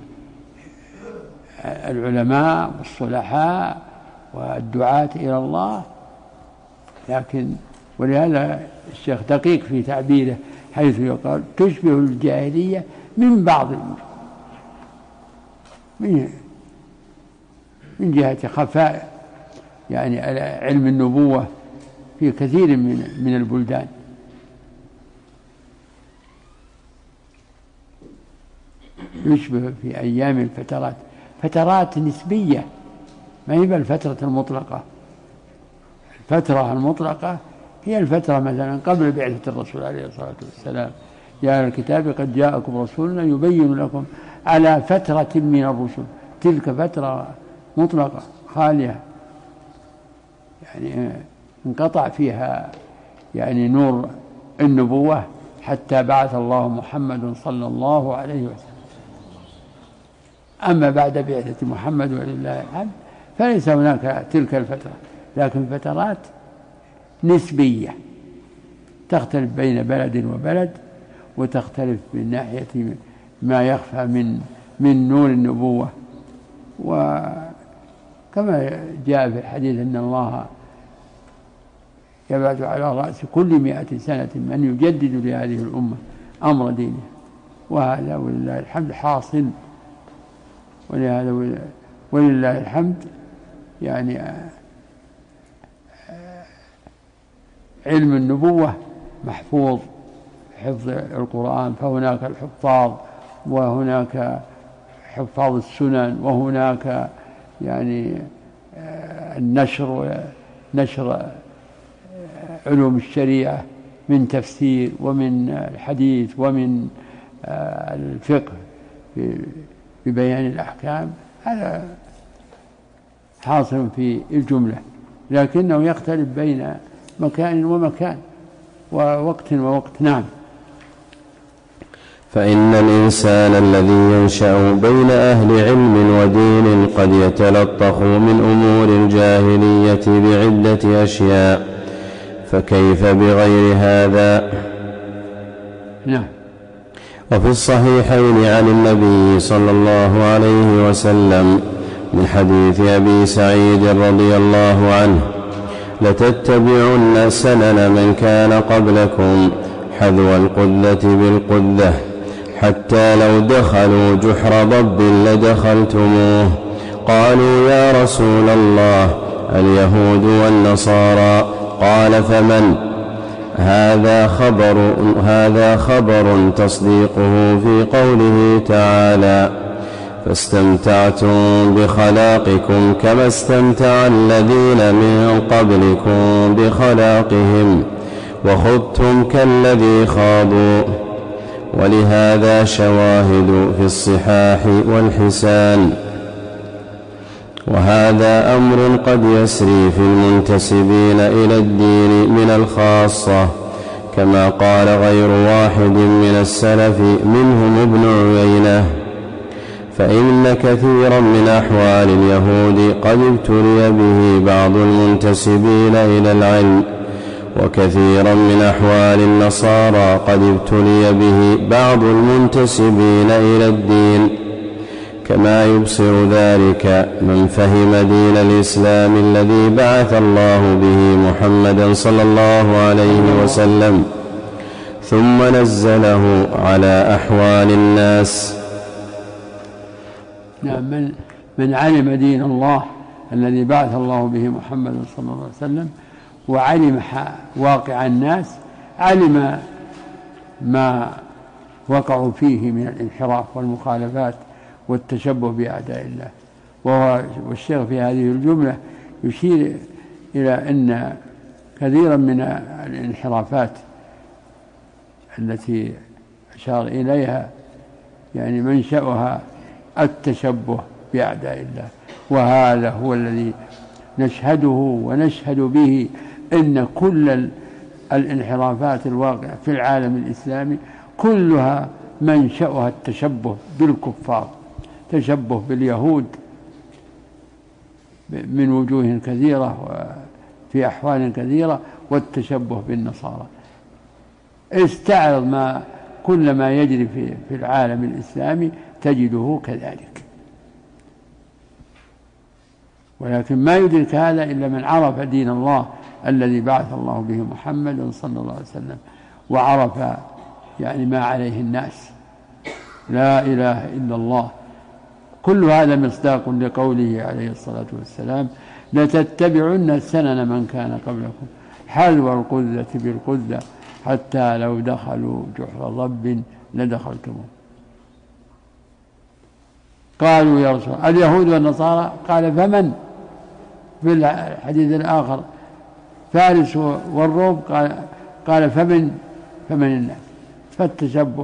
Speaker 1: العلماء والصلحاء والدعاة إلى الله. لكن ولهذا الشيخ دقيق في تعبيره حيث يقول تشبه الجاهلية من بعض من من جهة خفاء يعني علم النبوة في كثير من من البلدان. يشبه في أيام الفترات، فترات نسبية ما هي الفترة المطلقة. الفترة المطلقة هي الفترة مثلا قبل بعثة الرسول عليه الصلاة والسلام، يا أهل الكتاب قد جاءكم رسولنا يبين لكم على فترة من الرسل، تلك فترة مطلقة خالية يعني انقطع فيها يعني نور النبوة حتى بعث الله محمد صلى الله عليه وسلم. أما بعد بعثة محمد ولله الحمد فليس هناك تلك الفترة، لكن فترات نسبية تختلف بين بلد وبلد، وتختلف من ناحية ما يخفى من من نور النبوة. وكما جاء في الحديث أن الله يبعث على رأس كل مئة سنة من يجدد لهذه الأمة أمر دينه، وهذا ولله الحمد حاصل. ولهذا ولله الحمد يعني علم النبوة محفوظ حفظ القرآن، فهناك الحفاظ وهناك حفاظ السنن وهناك يعني النشر نشر علوم الشريعة من تفسير ومن الحديث ومن الفقه ببيان الأحكام، هذا حاصل في الجملة، لكنه يختلف بين مكان ومكان ووقت ووقت. نعم.
Speaker 3: فإن الإنسان الذي ينشأ بين أهل علم ودين قد يتلطخ من أمور الجاهلية بعدة أشياء، فكيف بغير هذا؟
Speaker 1: نعم.
Speaker 3: وفي الصحيحين عن النبي صلى الله عليه وسلم من حديث أبي سعيد رضي الله عنه: لتتبعن سنن من كان قبلكم حذو القذة بالقذة، حتى لو دخلوا جحر ضب لدخلتموه. قالوا يا رسول الله اليهود والنصارى. قال فمن؟ هذا خبر, هذا خبر تصديقه في قوله تعالى فاستمتعتم بخلاقكم كما استمتع الذين من قبلكم بخلاقهم وخضتم كالذي خاضوا. ولهذا شواهد في الصحاح والحسان. وهذا أمر قد يسري في المنتسبين إلى الدين من الخاصة، كما قال غير واحد من السلف منهم ابن عيينة، فإن كثيرا من أحوال اليهود قد ابتلي به بعض المنتسبين إلى العلم، وكثيرا من أحوال النصارى قد ابتلي به بعض المنتسبين إلى الدين، كما يبصر ذلك من فهم دين الإسلام الذي بعث الله به محمدا صلى الله عليه وسلم ثم نزله على أحوال الناس.
Speaker 1: نعم، من, من علم دين الله الذي بعث الله به محمدا صلى الله عليه وسلم وعلم واقع الناس، علم ما وقعوا فيه من الانحراف والمخالفات والتشبه بأعداء الله. وهو والشيخ في هذه الجملة يشير إلى أن كثيرا من الانحرافات التي أشار إليها يعني منشأها التشبه بأعداء الله، وهذا هو الذي نشهده ونشهد به أن كل الانحرافات الواقعة في العالم الإسلامي كلها منشأها التشبه بالكفار، تشبه باليهود من وجوه كثيرة وفي أحوال كثيرة، والتشبه بالنصارى. استعرض ما كل ما يجري في, في العالم الإسلامي تجده كذلك، ولكن ما يدرك هذا إلا من عرف دين الله الذي بعث الله به محمد صلى الله عليه وسلم، وعرف يعني ما عليه الناس، لا إله إلا الله. كل هذا مصداق لقوله عليه الصلاة والسلام لتتبعن سنن من كان قبلكم حذو القذة بالقذة حتى لو دخلوا جحر ضب لدخلتموه. قالوا يا رسول الله اليهود والنصارى، قال فمن؟ في الحديث الآخر فارس والروم، قال, قال فمن فمن الناس. فالتشبه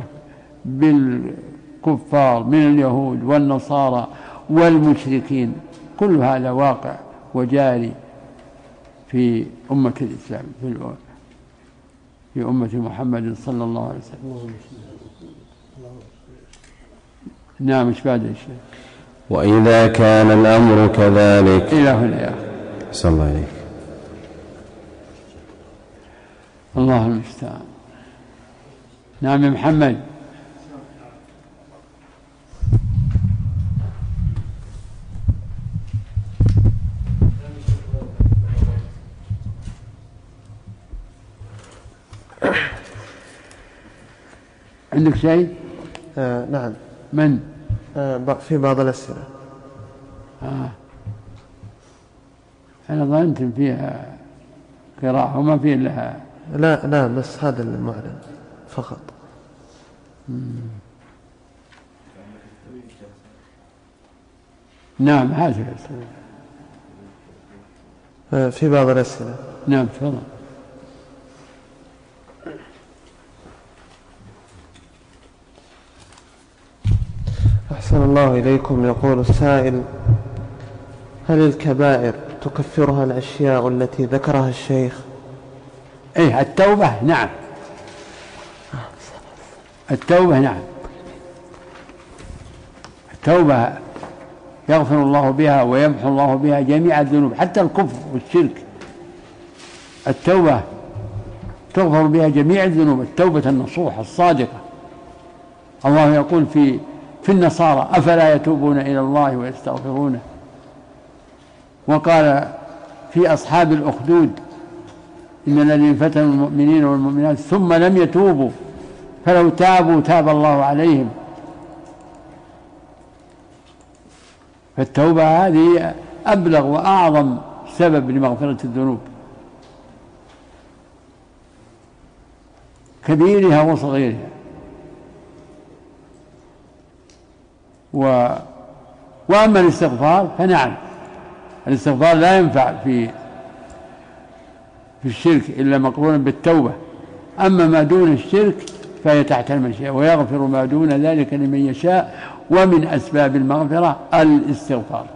Speaker 1: بالكفار من اليهود والنصارى والمشركين كل هذا واقع وجاري في أمة الإسلام، في, في أمة محمد صلى الله عليه وسلم. نعم، مش بعد الشيء.
Speaker 3: وإذا كان الأمر كذلك
Speaker 1: إلى هنا يا أخي.
Speaker 3: صلى الله عليك.
Speaker 1: الله المستعان. نعم يا محمد. عندك شيء؟
Speaker 2: آه نعم.
Speaker 1: من؟
Speaker 2: آه في بعض الأسئلة.
Speaker 1: آه. أنا ظننت فيها قراءة وما فيه لها.
Speaker 2: لا لا، بس هذا المعلن فقط.
Speaker 1: مم. نعم، هذا
Speaker 2: آه في بعض الأسئلة.
Speaker 1: نعم تفضل.
Speaker 2: أحسن الله إليكم. يقول السائل: هل الكبائر تكفرها الأشياء التي ذكرها الشيخ؟
Speaker 1: إيه، التوبة نعم، التوبة نعم، التوبة يغفر الله بها ويمحو الله بها جميع الذنوب حتى الكفر والشرك. التوبة تغفر بها جميع الذنوب، التوبة النصوح الصادقة. الله يقول في في النصارى: أفلا يتوبون إلى الله ويستغفرونه. وقال في أصحاب الأخدود: إن الذين فتنوا المؤمنين والمؤمنات ثم لم يتوبوا فلو تابوا تاب الله عليهم. فالتوبة هذه أبلغ وأعظم سبب لمغفرة الذنوب كبيرها وصغيرها. و... وأما الاستغفار فنعم، الاستغفار لا ينفع في في الشرك إلا مقرونا بالتوبة. أما ما دون الشرك فهي تحت المشيئة، ويغفر ما دون ذلك لمن يشاء، ومن أسباب المغفرة الاستغفار.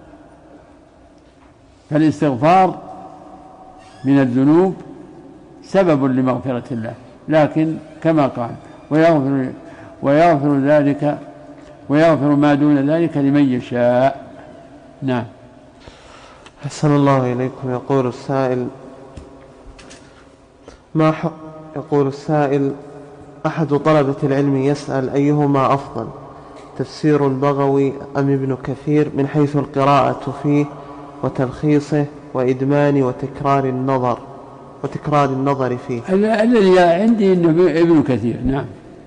Speaker 1: فالاستغفار من الذنوب سبب لمغفرة الله، لكن كما قال ويغفر, ويغفر ذلك ويغفر ما دون ذلك لمن يشاء. نعم.
Speaker 2: أحسن الله إليكم. يقول السائل ما حق يقول السائل أحد طلبة العلم يسأل أيهما أفضل، تفسير البغوي أم ابن كثير، من حيث القراءة فيه وتلخيصه وإدمان وتكرار النظر وتكرار النظر فيه؟
Speaker 1: الذي عندي إنه ابن كثير. نعم.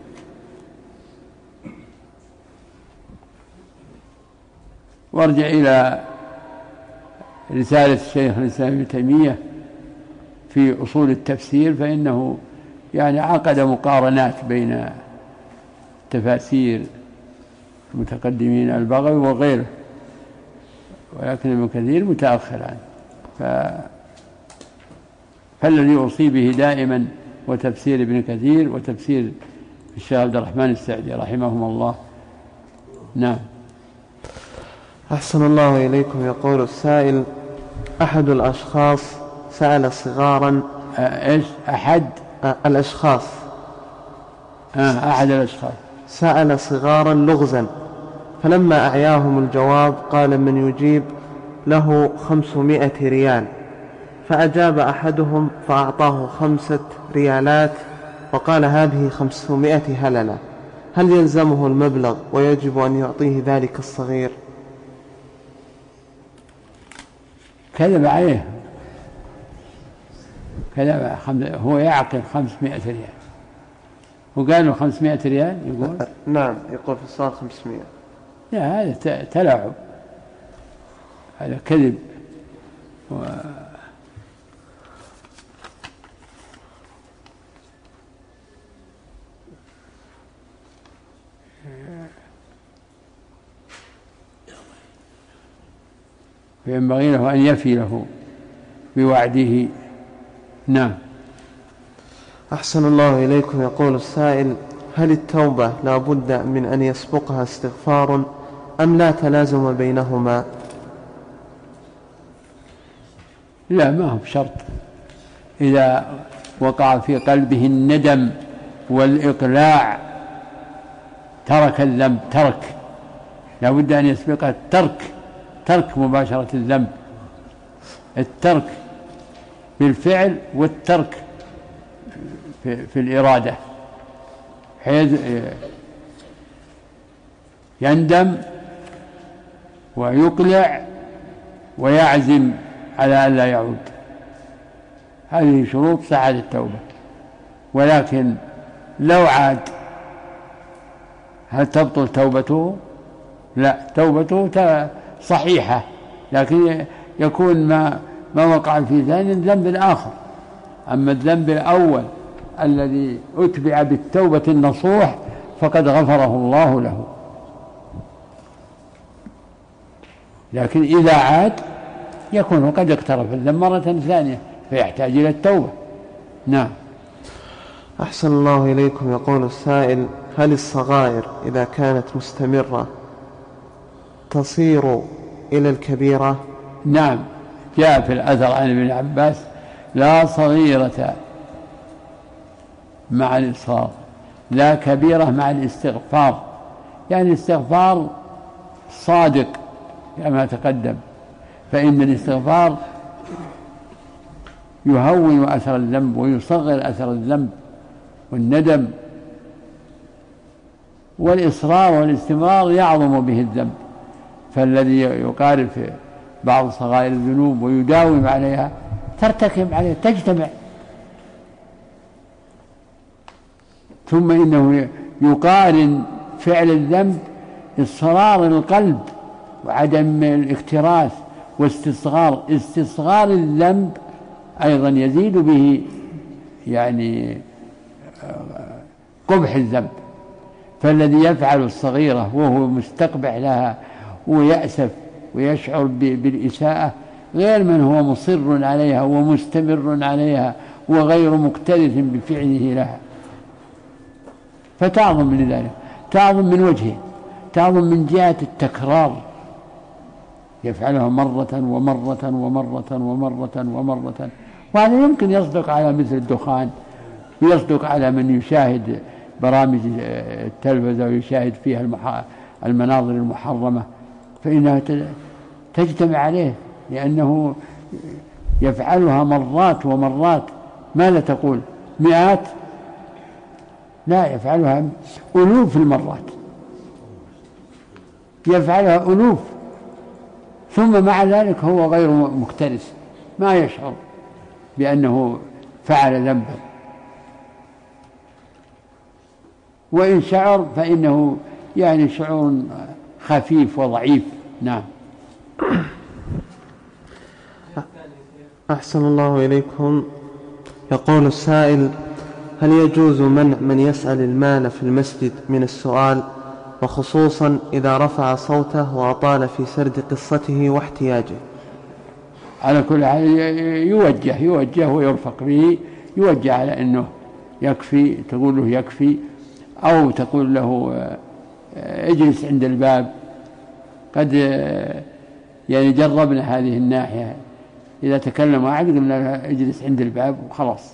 Speaker 1: وارجع إلى رسالة الشيخ الإسلام ابن تيمية في أصول التفسير، فإنه يعني عقد مقارنات بين تفاسير المتقدمين البغوي وغيره، ولكن ابن كثير متأخر عنه. ف... فالذي أوصي به دائما وتفسير ابن كثير وتفسير الشيخ عبد الرحمن السعدي رحمهم الله. نعم.
Speaker 2: أحسن الله إليكم. يقول السائل أحد الأشخاص سأل صغارا
Speaker 1: إيش أحد
Speaker 2: الأشخاص
Speaker 1: آه أحد الأشخاص
Speaker 2: سأل صغارا لغزا، فلما أعياهم الجواب قال من يجيب له خمسمائة ريال، فأجاب أحدهم فأعطاه خمسة ريالات وقال هذه خمسمائة هللة، هل يلزمه المبلغ ويجب أن يعطيه ذلك الصغير؟
Speaker 1: كذب عليه، كذب. هو يعقل خمسمائة ريال وقال له خمسمائة ريال يقول.
Speaker 2: نعم يقول في الصلاة خمسمائة.
Speaker 1: لا هذا تلاعب، هذا كذب. و... فينبغي له أن يفي له بوعده. نعم.
Speaker 2: أحسن الله إليكم. يقول السائل هل التوبة لا بد من أن يسبقها استغفار أم لا تلازم بينهما؟
Speaker 1: لا، ما هو بشرط. إذا وقع في قلبه الندم والإقلاع ترك الذنب، ترك لا بد أن يسبقها الترك، ترك مباشرة الذنب، الترك بالفعل والترك في, في الإرادة، حيث يندم ويقلع ويعزم على أن لا يعود. هذه شروط صحة التوبة. ولكن لو عاد هل تبطل توبته؟ لا، توبته صحيحة، لكن يكون ما ما وقع في ثاني الذنب الآخر. أما الذنب الأول الذي أتبع بالتوبة النصوح فقد غفره الله له. لكن إذا عاد يكون قد اقترف الذنب مرة ثانية فيحتاج إلى التوبة. نعم.
Speaker 2: أحسن الله إليكم. يقول السائل هل الصغائر إذا كانت مستمرة تصير إلى الكبيرة؟
Speaker 1: نعم، جاء في الأثر عن ابن عباس لا صغيرة مع الإصرار لا كبيرة مع الاستغفار، يعني الاستغفار صادق كما تقدم، فإن الاستغفار يهون أثر الذنب ويصغر أثر الذنب والندم، والإصرار والاستمرار يعظم به الذنب. فالذي يقارب في بعض صغائر الذنوب ويداوم عليها ترتكب عليها تجتمع. ثم إنه يقارن فعل الذنب إصرار القلب وعدم الاكتراث واستصغار استصغار الذنب أيضا يزيد به يعني قبح الذنب. فالذي يفعل الصغيرة وهو مستقبح لها ويأسف ويشعر بالإساءة غير من هو مصر عليها ومستمر عليها وغير مكترث بفعله لها. فتعظم لذلك، تعظم من وجهه، تعظم من جهة التكرار، يفعلها مرة ومرة ومرة ومرة ومرة. وهذا يمكن يصدق على مثل الدخان، ويصدق على من يشاهد برامج التلفزة ويشاهد فيها المناظر المحرمة، فإنها تجتمع عليه لأنه يفعلها مرات ومرات. ماذا تقول؟ مئات؟ لا، يفعلها ألوف المرات، يفعلها ألوف، ثم مع ذلك هو غير مكترث، ما يشعر بأنه فعل ذنبا، وإن شعر فإنه يعني شعور خفيف وضعيف. نعم.
Speaker 2: أحسن الله إليكم. يقول السائل: هل يجوز منع من يسأل المال في المسجد من السؤال، وخصوصا إذا رفع صوته وأطال في سرد قصته واحتياجه؟
Speaker 1: على كل حال يوجه يوجه ويرفق به، يوجه على أنه يكفي، تقول له يكفي، أو تقول له اجلس عند الباب. قد يعني جربنا هذه الناحية، إذا تكلم واحد قلنا اجلس عند الباب وخلاص،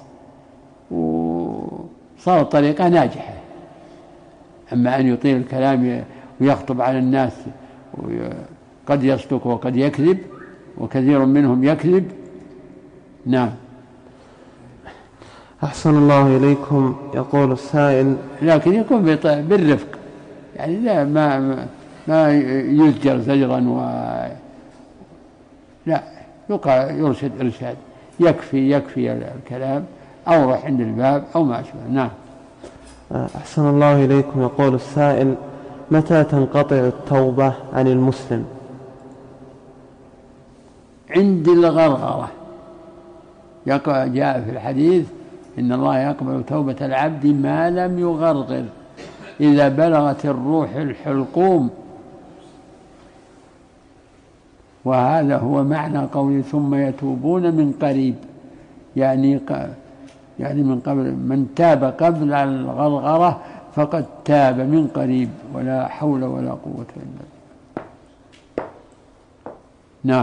Speaker 1: وصارت الطريقة ناجحة. أما أن يطيل الكلام ويخطب على الناس، قد يصدق وقد يكذب، وكثير منهم يكذب. نعم.
Speaker 2: أحسن الله إليكم. يقول السائل:
Speaker 1: لكن يكون بالرفق، يعني لا ما ما يزجر زجرا و لا، يرشد إرشاد، يكفي يكفي الكلام، أو روح عند الباب أو ما أشبه. نعم.
Speaker 2: أحسن الله إليكم. يقول السائل: متى تنقطع التوبة عن المسلم؟
Speaker 1: عند الغرغرة. جاء في الحديث: إن الله يقبل توبة العبد ما لم يغرغر، إذا بلغت الروح الحلقوم. وهذا هو معنى قوله ثم يتوبون من قريب، يعني يعني من قبل، من تاب قبل الغرغرة فقد تاب من قريب، ولا حول ولا قوة إلا بالله. نعم.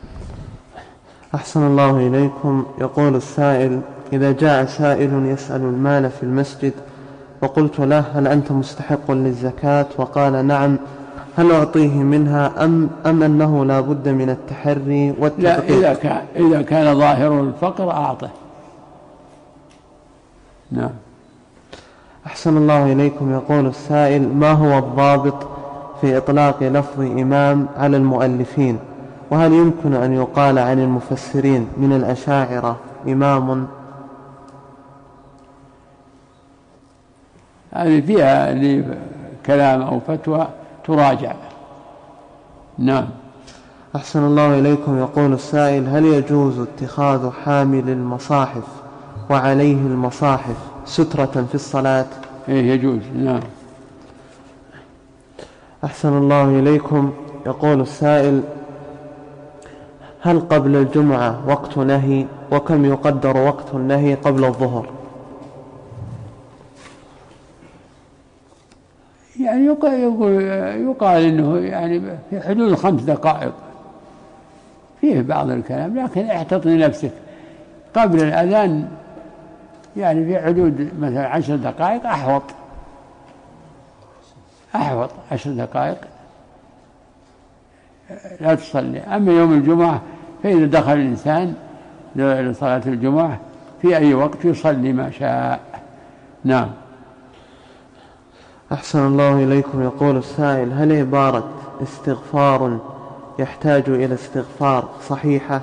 Speaker 2: أحسن الله إليكم. يقول السائل: إذا جاء سائل يسأل المال في المسجد وقلت له: هل أنت مستحق للزكاة؟ وقال: نعم، هل أعطيه منها أم, أم أنه لا بد من التحري والتدقيق؟
Speaker 1: لا، إذا كان, إذا كان ظاهر الفقر أعطه. نعم.
Speaker 2: أحسن الله إليكم. يقول السائل: ما هو الضابط في إطلاق لفظ إمام على المؤلفين؟ وهل يمكن أن يقال عن المفسرين من الأشاعرة إمام؟
Speaker 1: هذه فيها كلام أو فتوى تراجع. نعم.
Speaker 2: أحسن الله إليكم. يقول السائل: هل يجوز اتخاذ حامل المصاحف وعليه المصاحف سترة في الصلاة؟
Speaker 1: إيه، يجوز. نعم.
Speaker 2: أحسن الله إليكم. يقول السائل: هل قبل الجمعة وقت نهي؟ وكم يقدر وقت النهي قبل الظهر؟
Speaker 1: يعني يقال, يقال إنه يعني في حدود خمس دقائق، فيه بعض الكلام، لكن احتط لنفسك قبل الأذان، يعني في حدود مثلا عشر دقائق أحوط أحوط عشر دقائق لا تصلي. أما يوم الجمعة فإذا دخل الإنسان لصلاة الجمعة في أي وقت يصلي ما شاء. نعم.
Speaker 2: أحسن الله إليكم. يقول السائل: هل عبارة استغفار يحتاج إلى استغفار صحيحة؟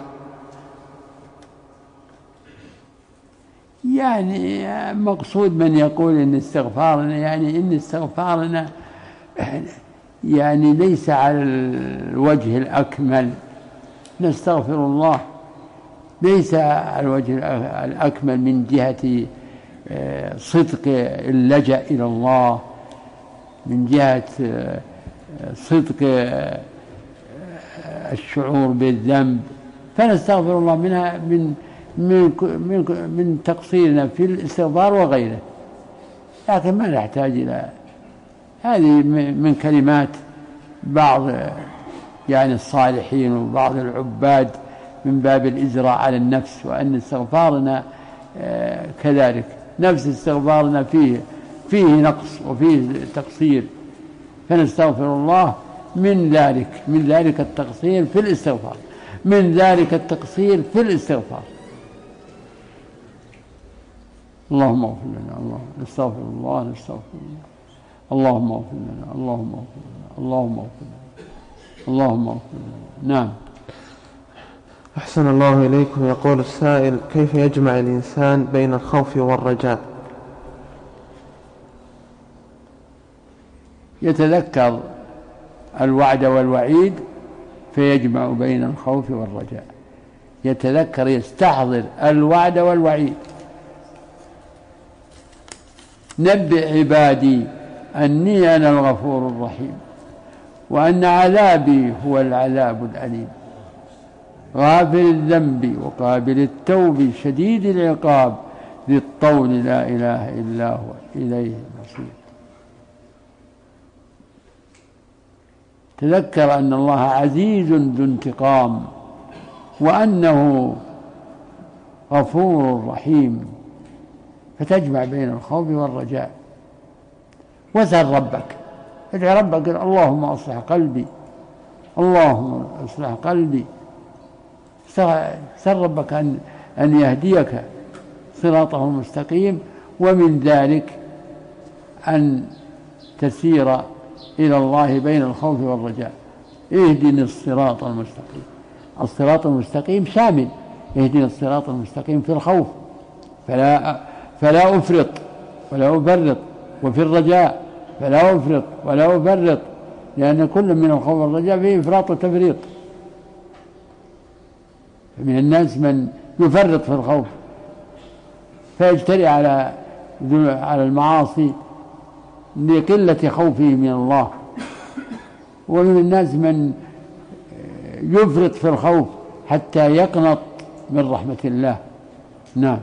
Speaker 1: يعني مقصود من يقول إن استغفارنا يعني إن استغفارنا يعني ليس على الوجه الأكمل، نستغفر الله ليس على الوجه الأكمل من جهة صدق اللجأ إلى الله، من جهة صدق الشعور بالذنب، فنستغفر الله منها من من من, من تقصيرنا في الاستغفار وغيره. لكن ما نحتاج إلى هذه من كلمات بعض يعني الصالحين وبعض العباد من باب الإجراء على النفس، وأن استغفارنا كذلك نفس استغفارنا فيه فيه نقص وفيه تقصير، فنستغفر الله من ذلك من ذلك التقصير في الاستغفار من ذلك التقصير في الاستغفار. اللهم اغفر لنا، اللهم نستغفر الله نستغفر الله اللهم اغفر لنا، اللهم اغفر لنا، اللهم اغفر لنا، اللهم اغفر لنا. نعم.
Speaker 2: أحسن الله إليكم. يقول السائل: كيف يجمع الإنسان بين الخوف والرجاء؟
Speaker 1: يتذكر الوعد والوعيد فيجمع بين الخوف والرجاء، يتذكر يستحضر الوعد والوعيد. نبئ عبادي أني أنا الغفور الرحيم وأن عذابي هو العذاب الأليم، غافر الذنب وقابل التوب شديد العقاب ذي الطول لا إله إلا هو إليه المصير. تذكر أن الله عزيز ذو انتقام وأنه غفور رحيم، فتجمع بين الخوف والرجاء. واسأل ربك، ادعي ربك اللهم أصلح قلبي، اللهم أصلح قلبي. سأل ربك أن أن يهديك صراطه المستقيم، ومن ذلك أن تسير إلى الله بين الخوف والرجاء. اهدني الصراط المستقيم. الصراط المستقيم شامل، اهدني الصراط المستقيم في الخوف فلا فلا أفرط ولا أفرط، وفي الرجاء فلا أفرط ولا أفرط، لأن كل من الخوف والرجاء فيه إفراط وتفريط. من الناس من يفرط في الخوف فيجترئ على على المعاصي لقلة خوفه من الله، ومن الناس من يفرط في الخوف حتى يقنط من رحمة الله. نعم.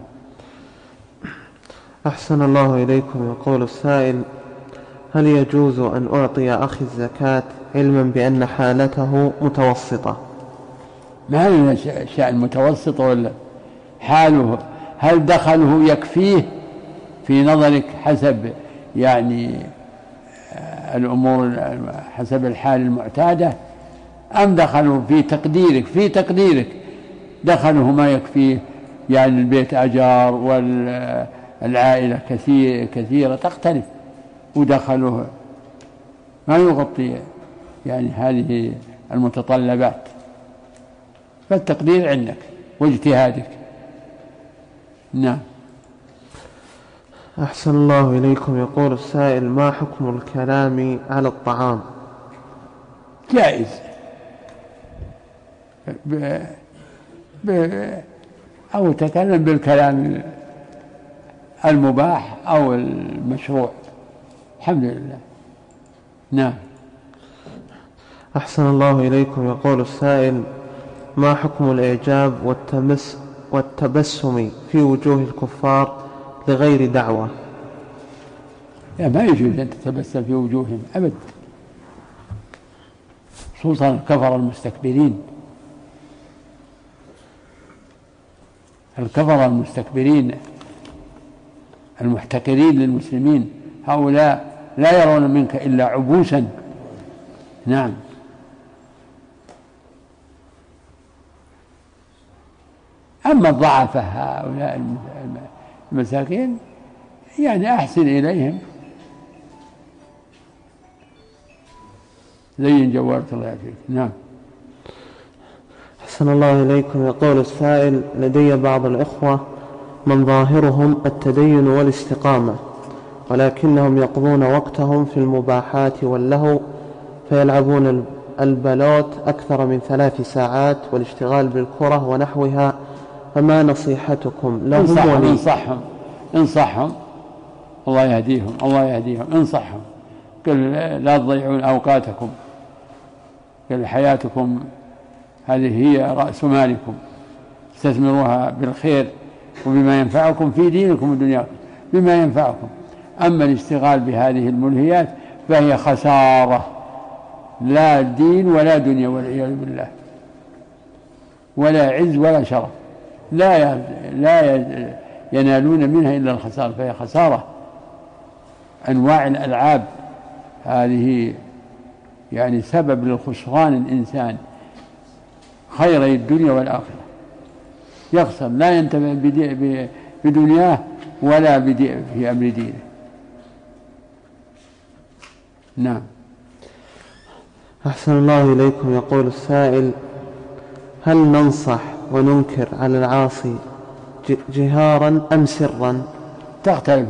Speaker 2: أحسن الله إليكم. يقول السائل: هل يجوز أن أعطي أخي الزكاة علما بأن حالته متوسطة؟
Speaker 1: ما لنا شأن متوسطة ولا حاله، هل دخله يكفيه في نظرك حسب يعني الأمور حسب الحال المعتادة، أم دخله في تقديرك في تقديرك دخله ما يكفيه، يعني البيت أجار والعائلة كثير كثيرة تختلف، ودخله ما يغطي يعني هذه المتطلبات، فالتقدير عندك واجتهادك. نعم.
Speaker 2: أحسن الله إليكم. يقول السائل: ما حكم الكلام على الطعام؟
Speaker 1: جائز ب... ب... أو تكلم بالكلام المباح أو المشروع، الحمد لله. نعم.
Speaker 2: أحسن الله إليكم. يقول السائل: ما حكم الإعجاب والتمس والتبسم في وجوه الكفار لغير دعوة؟
Speaker 1: لا، ما يجوز أن تتبسم في وجوههم أبدا، خصوصا الكفر المستكبرين. الكفر المستكبرين المحتقرين للمسلمين هؤلاء لا يرون منك إلا عبوسا. نعم. أما الضعفة هؤلاء المساكين يعني أحسن إليهم، زين جوارت الله فيك. نعم.
Speaker 2: أحسن الله إليكم. يقول السائل: لدي بعض الإخوة من ظاهرهم التدين والاستقامة، ولكنهم يقضون وقتهم في المباحات واللهو، فيلعبون البلوت أكثر من ثلاث ساعات والاشتغال بالكرة ونحوها، فما نصيحتكم لهم؟
Speaker 1: انصحهم انصحهم انصحهم الله يهديهم الله يهديهم انصحهم، قل لا تضيعون أوقاتكم، قل حياتكم هذه هي رأس مالكم، استثمروها بالخير وبما ينفعكم في دينكم ودنياكم بما ينفعكم. أما الاشتغال بهذه الملهيات فهي خسارة، لا دين ولا دنيا والعياذ بالله، ولا عز ولا شرف، لا لا ينالون منها إلا الخسارة، فهي خسارة. أنواع الألعاب هذه يعني سبب للخسران الإنسان خيري الدنيا والآخرة، يخسر لا ينتفع بدنياه ولا في أمر دينه. نعم.
Speaker 2: أحسن الله إليكم. يقول السائل: هل ننصح وننكر على العاصي جهارا أم سرا؟
Speaker 1: تختلف.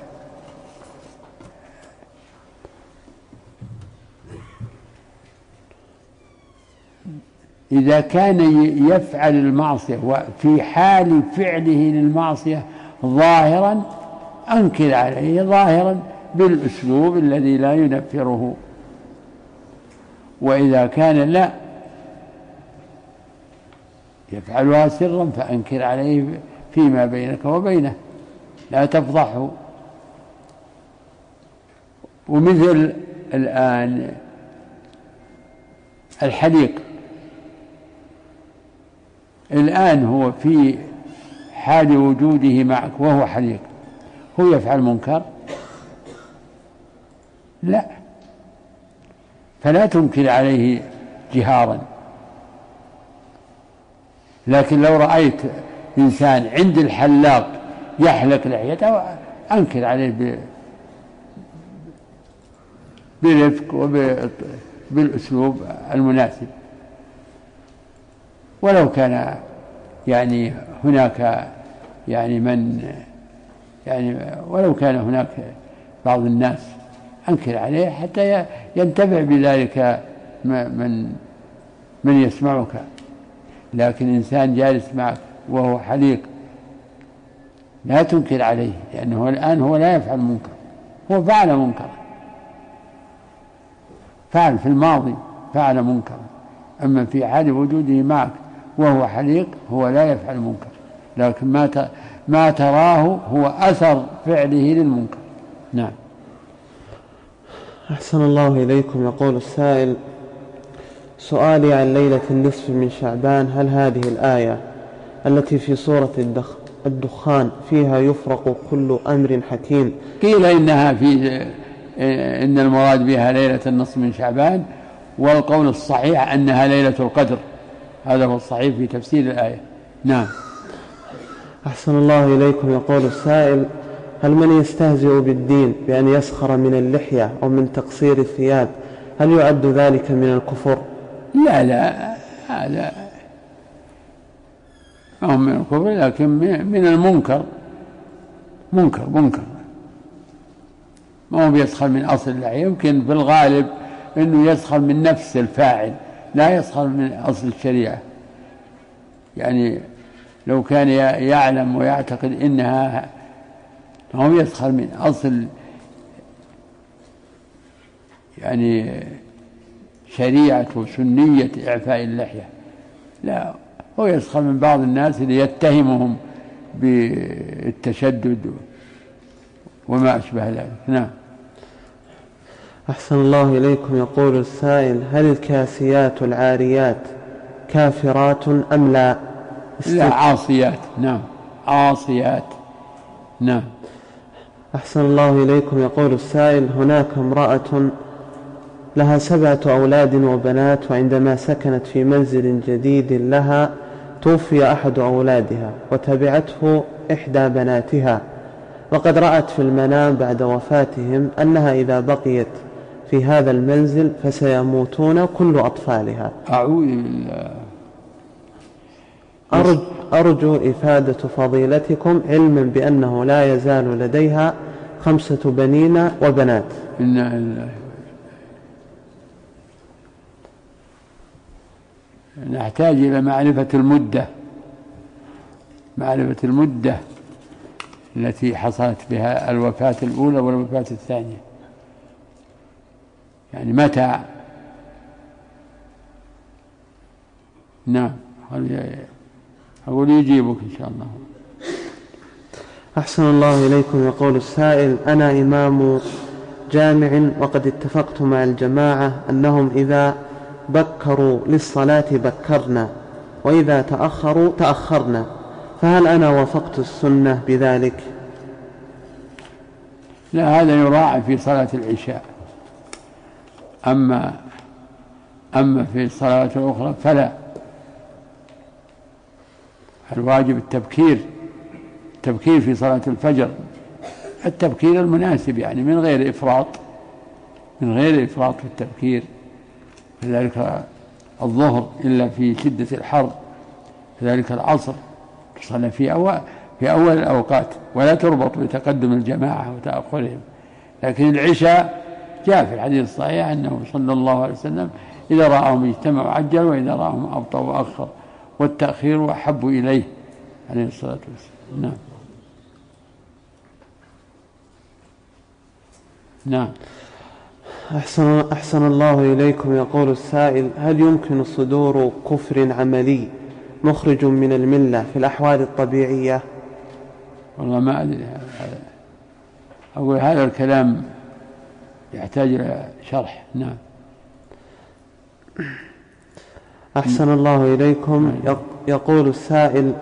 Speaker 1: إذا كان يفعل المعصية وفي حال فعله للمعصية ظاهرا أنكر عليه ظاهرا بالأسلوب الذي لا ينفره، وإذا كان لا يفعلها سرا فأنكر عليه فيما بينك وبينه، لا تفضحه. ومثل الآن الحليق، الآن هو في حال وجوده معك وهو حليق، هو يفعل منكر؟ لا، فلا تنكر عليه جهارا. لكن لو رأيت إنسان عند الحلاق يحلق لحيته أنكر عليه برفق وبالأسلوب المناسب. ولو كان يعني هناك يعني من يعني ولو كان هناك بعض الناس أنكر عليه حتى ينتفع بذلك من من يسمعك. لكن إنسان جالس معك وهو حليق لا تنكر عليه، لأنه الآن هو لا يفعل منكر، هو فعل منكر، فعل في الماضي فعل منكر. أما في حال وجوده معك وهو حليق هو لا يفعل منكر، لكن ما ما تراه هو أثر فعله للمنكر. نعم.
Speaker 2: أحسن الله إليكم. يقول السائل: سؤالي عن ليلة النصف من شعبان، هل هذه الآية التي في سورة الدخان فيها يفرق كل أمر حكيم؟
Speaker 1: قيل إنها في إن المراد بها ليلة النصف من شعبان، والقول الصحيح أنها ليلة القدر، هذا هو الصحيح في تفسير الآية. نعم.
Speaker 2: أحسن الله إليكم. يقول السائل: هل من يستهزئ بالدين بأن يسخر من اللحية أو من تقصير الثياب هل يعد ذلك من الكفر؟
Speaker 1: لا لا، هذا ما هو من الكفر، لكن من المنكر، منكر منكر ما هو بيسخر من أصل اللحية. يمكن في الغالب أنه يسخر من نفس الفاعل، لا يسخر من أصل الشريعة. يعني لو كان يعلم ويعتقد إنها، هو يسخر من أصل يعني شريعة وسنية إعفاء اللحية، لا، هو يسخر من بعض الناس اللي يتهمهم بالتشدد وما أشبه ذلك. نعم.
Speaker 2: أحسن الله إليكم. يقول السائل: هل الكاسيات العاريات كافرات أم لا؟
Speaker 1: لا، عاصيات. نعم، عاصيات. نعم.
Speaker 2: أحسن الله إليكم. يقول السائل: هناك امرأة لها سبعة أولاد وبنات، وعندما سكنت في منزل جديد لها توفي أحد أولادها وتبعته إحدى بناتها، وقد رأت في المنام بعد وفاتهم أنها إذا بقيت في هذا المنزل فسيموتون كل أطفالها.
Speaker 1: أعوذ بالله.
Speaker 2: أرجو, أرجو إفادة فضيلتكم علما بأنه لا يزال لديها خمسة بنين وبنات.
Speaker 1: إنا لله. نحتاج إلى معرفة المدة معرفة المدة التي حصلت بها الوفاة الأولى والوفاة الثانية، يعني متى. نعم، أقول يجيبك إن شاء الله.
Speaker 2: أحسن الله إليكم. يقول السائل: أنا إمام جامع وقد اتفقت مع الجماعة أنهم إذا بكروا للصلاة بكرنا وإذا تأخروا تأخرنا، فهل أنا وافقت السنة بذلك؟
Speaker 1: لا، هذا يراعى في صلاة العشاء، أما أما في الصلاة الأخرى فلا. الواجب التبكير التبكير في صلاة الفجر، التبكير المناسب يعني من غير إفراط من غير إفراط في التبكير. كذلك الظهر إلا في شدة الحر، كذلك العصر تصلى في أول في أول الأوقات ولا تربط بتقدم الجماعة وتأخرهم. لكن العشاء جاء في الحديث الصحيح أنه صلى الله عليه وسلم إذا رأهم اجتمعوا عجل وإذا رأهم أبطأوا وأخر، والتأخير أحب إليه عليه الصلاة والسلام. نعم. نعم.
Speaker 2: أحسن, أحسن الله إليكم. يقول السائل: هل يمكن صدور كفر عملي مخرج من الملة في الأحوال الطبيعية؟
Speaker 1: والله ما أدري، أقول هذا الكلام يحتاج إلى شرح. نعم.
Speaker 2: أحسن الله إليكم. يقول السائل: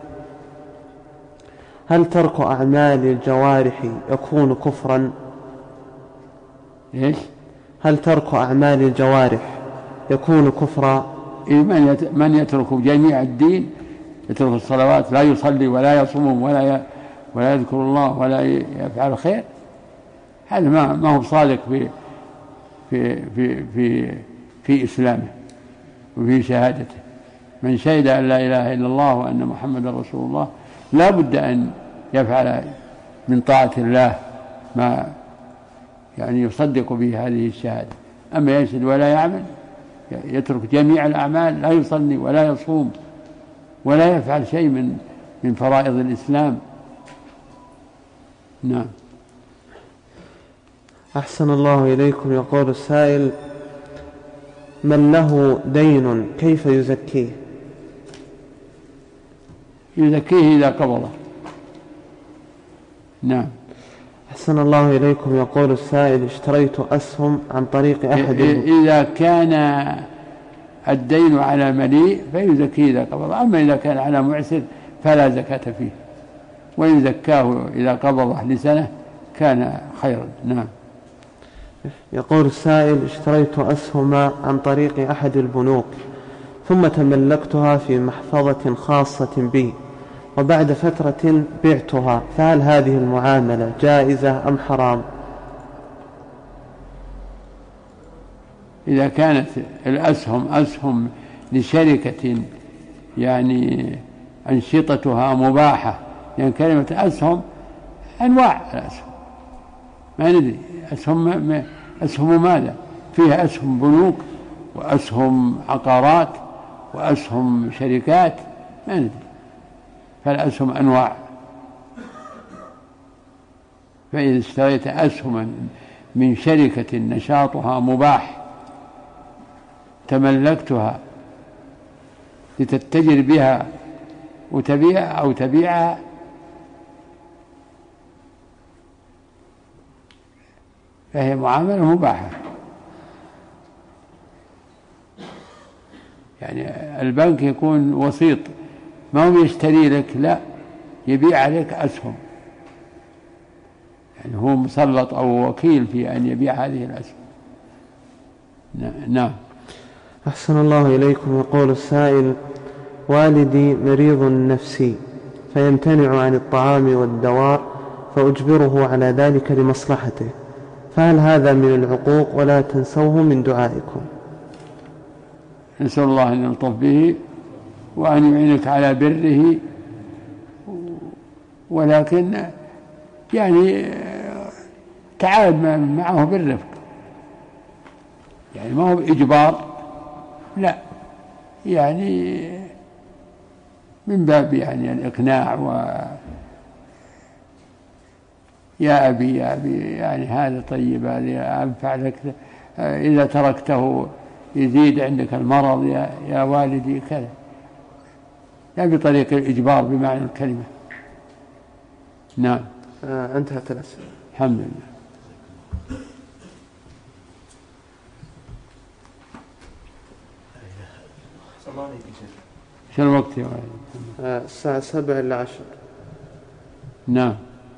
Speaker 2: هل ترك أعمال الجوارح يكون كفرا؟
Speaker 1: إيش؟
Speaker 2: هل ترك أعمال الجوارح يكون كفرا؟
Speaker 1: من يترك جميع الدين، يترك الصلوات، لا يصلي ولا يصوم ولا ولا يذكر الله ولا يفعل خير، هذا ما ما هو صادق في في في في في إسلامه وفي شهادته. من شهد أن لا إله إلا الله وأن محمدا رسول الله لا بد أن يفعل من طاعة الله ما يعني يصدق به هذه الشهادة. أما يشهد ولا يعمل، يترك جميع الأعمال، لا يصلي ولا يصوم ولا يفعل شيء من من فرائض الإسلام. نعم.
Speaker 2: أحسن الله إليكم. يقول السائل: من له دين كيف يزكيه؟
Speaker 1: يزكيه إذا قبضه. نعم.
Speaker 2: أحسن الله إليكم. يقول السائل: اشتريت أسهم عن طريق أحد
Speaker 1: إذا كان الدين على مليء فيزكيه إذا قبضه، أما إذا كان على معسر فلا زكاة فيه، وإن زكاه إذا قبضه لسنة كان خيرا. نعم.
Speaker 2: يقول السائل: اشتريت أسهم عن طريق أحد البنوك ثم تملكتها في محفظة خاصة بي وبعد فترة بعتها، فهل هذه المعاملة جائزة أم حرام؟
Speaker 1: إذا كانت الأسهم أسهم لشركة يعني أنشطتها مباحة، يعني كلمة أسهم أنواع الأسهم ما ندري أسهم أسهم ماذا؟ فيها أسهم بنوك وأسهم عقارات وأسهم شركات ما ندري، فالأسهم أنواع. فإذا اشتريت أسهما من شركة نشاطها مباح تملكتها لتتجر بها وتبيع أو تبيعها فهي معاملة مباحة. يعني البنك يكون وسيط، ما هو يشتري لك، لا يبيع عليك أسهم، يعني هو مسلط أو وكيل في أن يبيع هذه الأسهم. نعم.
Speaker 2: أحسن الله إليكم. يقول السائل: والدي مريض نفسي فيمتنع عن الطعام والدواء فأجبره على ذلك لمصلحته، فهل هذا من العقوق ولا تنسوه من دعائكم؟
Speaker 1: نسأل الله أن يلطف به وأن يعينك على بره، ولكن يعني تعامل معه بالرفق، يعني ما هو إجبار، لا يعني من باب يعني الإقناع، و يا أبي يا أبي يعني هذا طيب، هذا أنفع لك، إذا تركته يزيد عندك المرض، يا, يا والدي كذا، لا بطريق الإجبار بمعنى الكلمة. نعم.
Speaker 2: آه انتهت الأسئلة
Speaker 1: الحمد لله. شو الوقت يا والد؟
Speaker 2: آه الساعة سبع إلى عشر.
Speaker 1: نعم.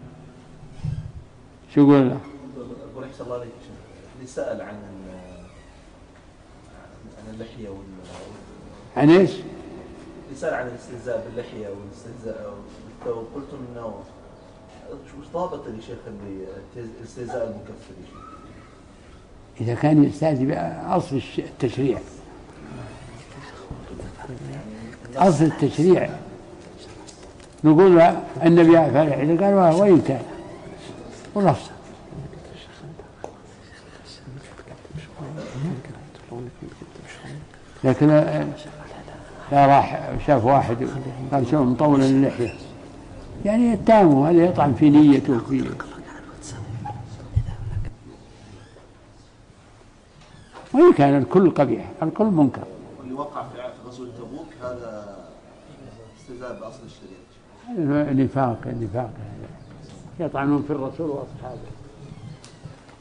Speaker 1: شو يقول له؟
Speaker 4: أقول أحسن الله عليك اللي سأل عن عن اللحية وال
Speaker 1: عن إيش؟
Speaker 4: اللي سأل عن الاستهزاء باللحية والاستهزاء، وقلت إنه وش ضابط يا شيخ الاستهزاء المكفر يا شيخ؟
Speaker 1: إذا كان يستهزئ بأصل التشريع، أصل التشريع نقول النبي فعل، إذا قال وين كان والله، لكن لا راح شاف واحد قال شو مطول اللحية، يعني يتهمه، هذا يطعن في نيته في وإن كان الكل قبيح، الكل منكر.
Speaker 4: واللي وقع في غزوة تبوك هذا استهزاء بأصل الشريعة،
Speaker 1: نفاق نفاق يطعنون في الرسول وأصحابه.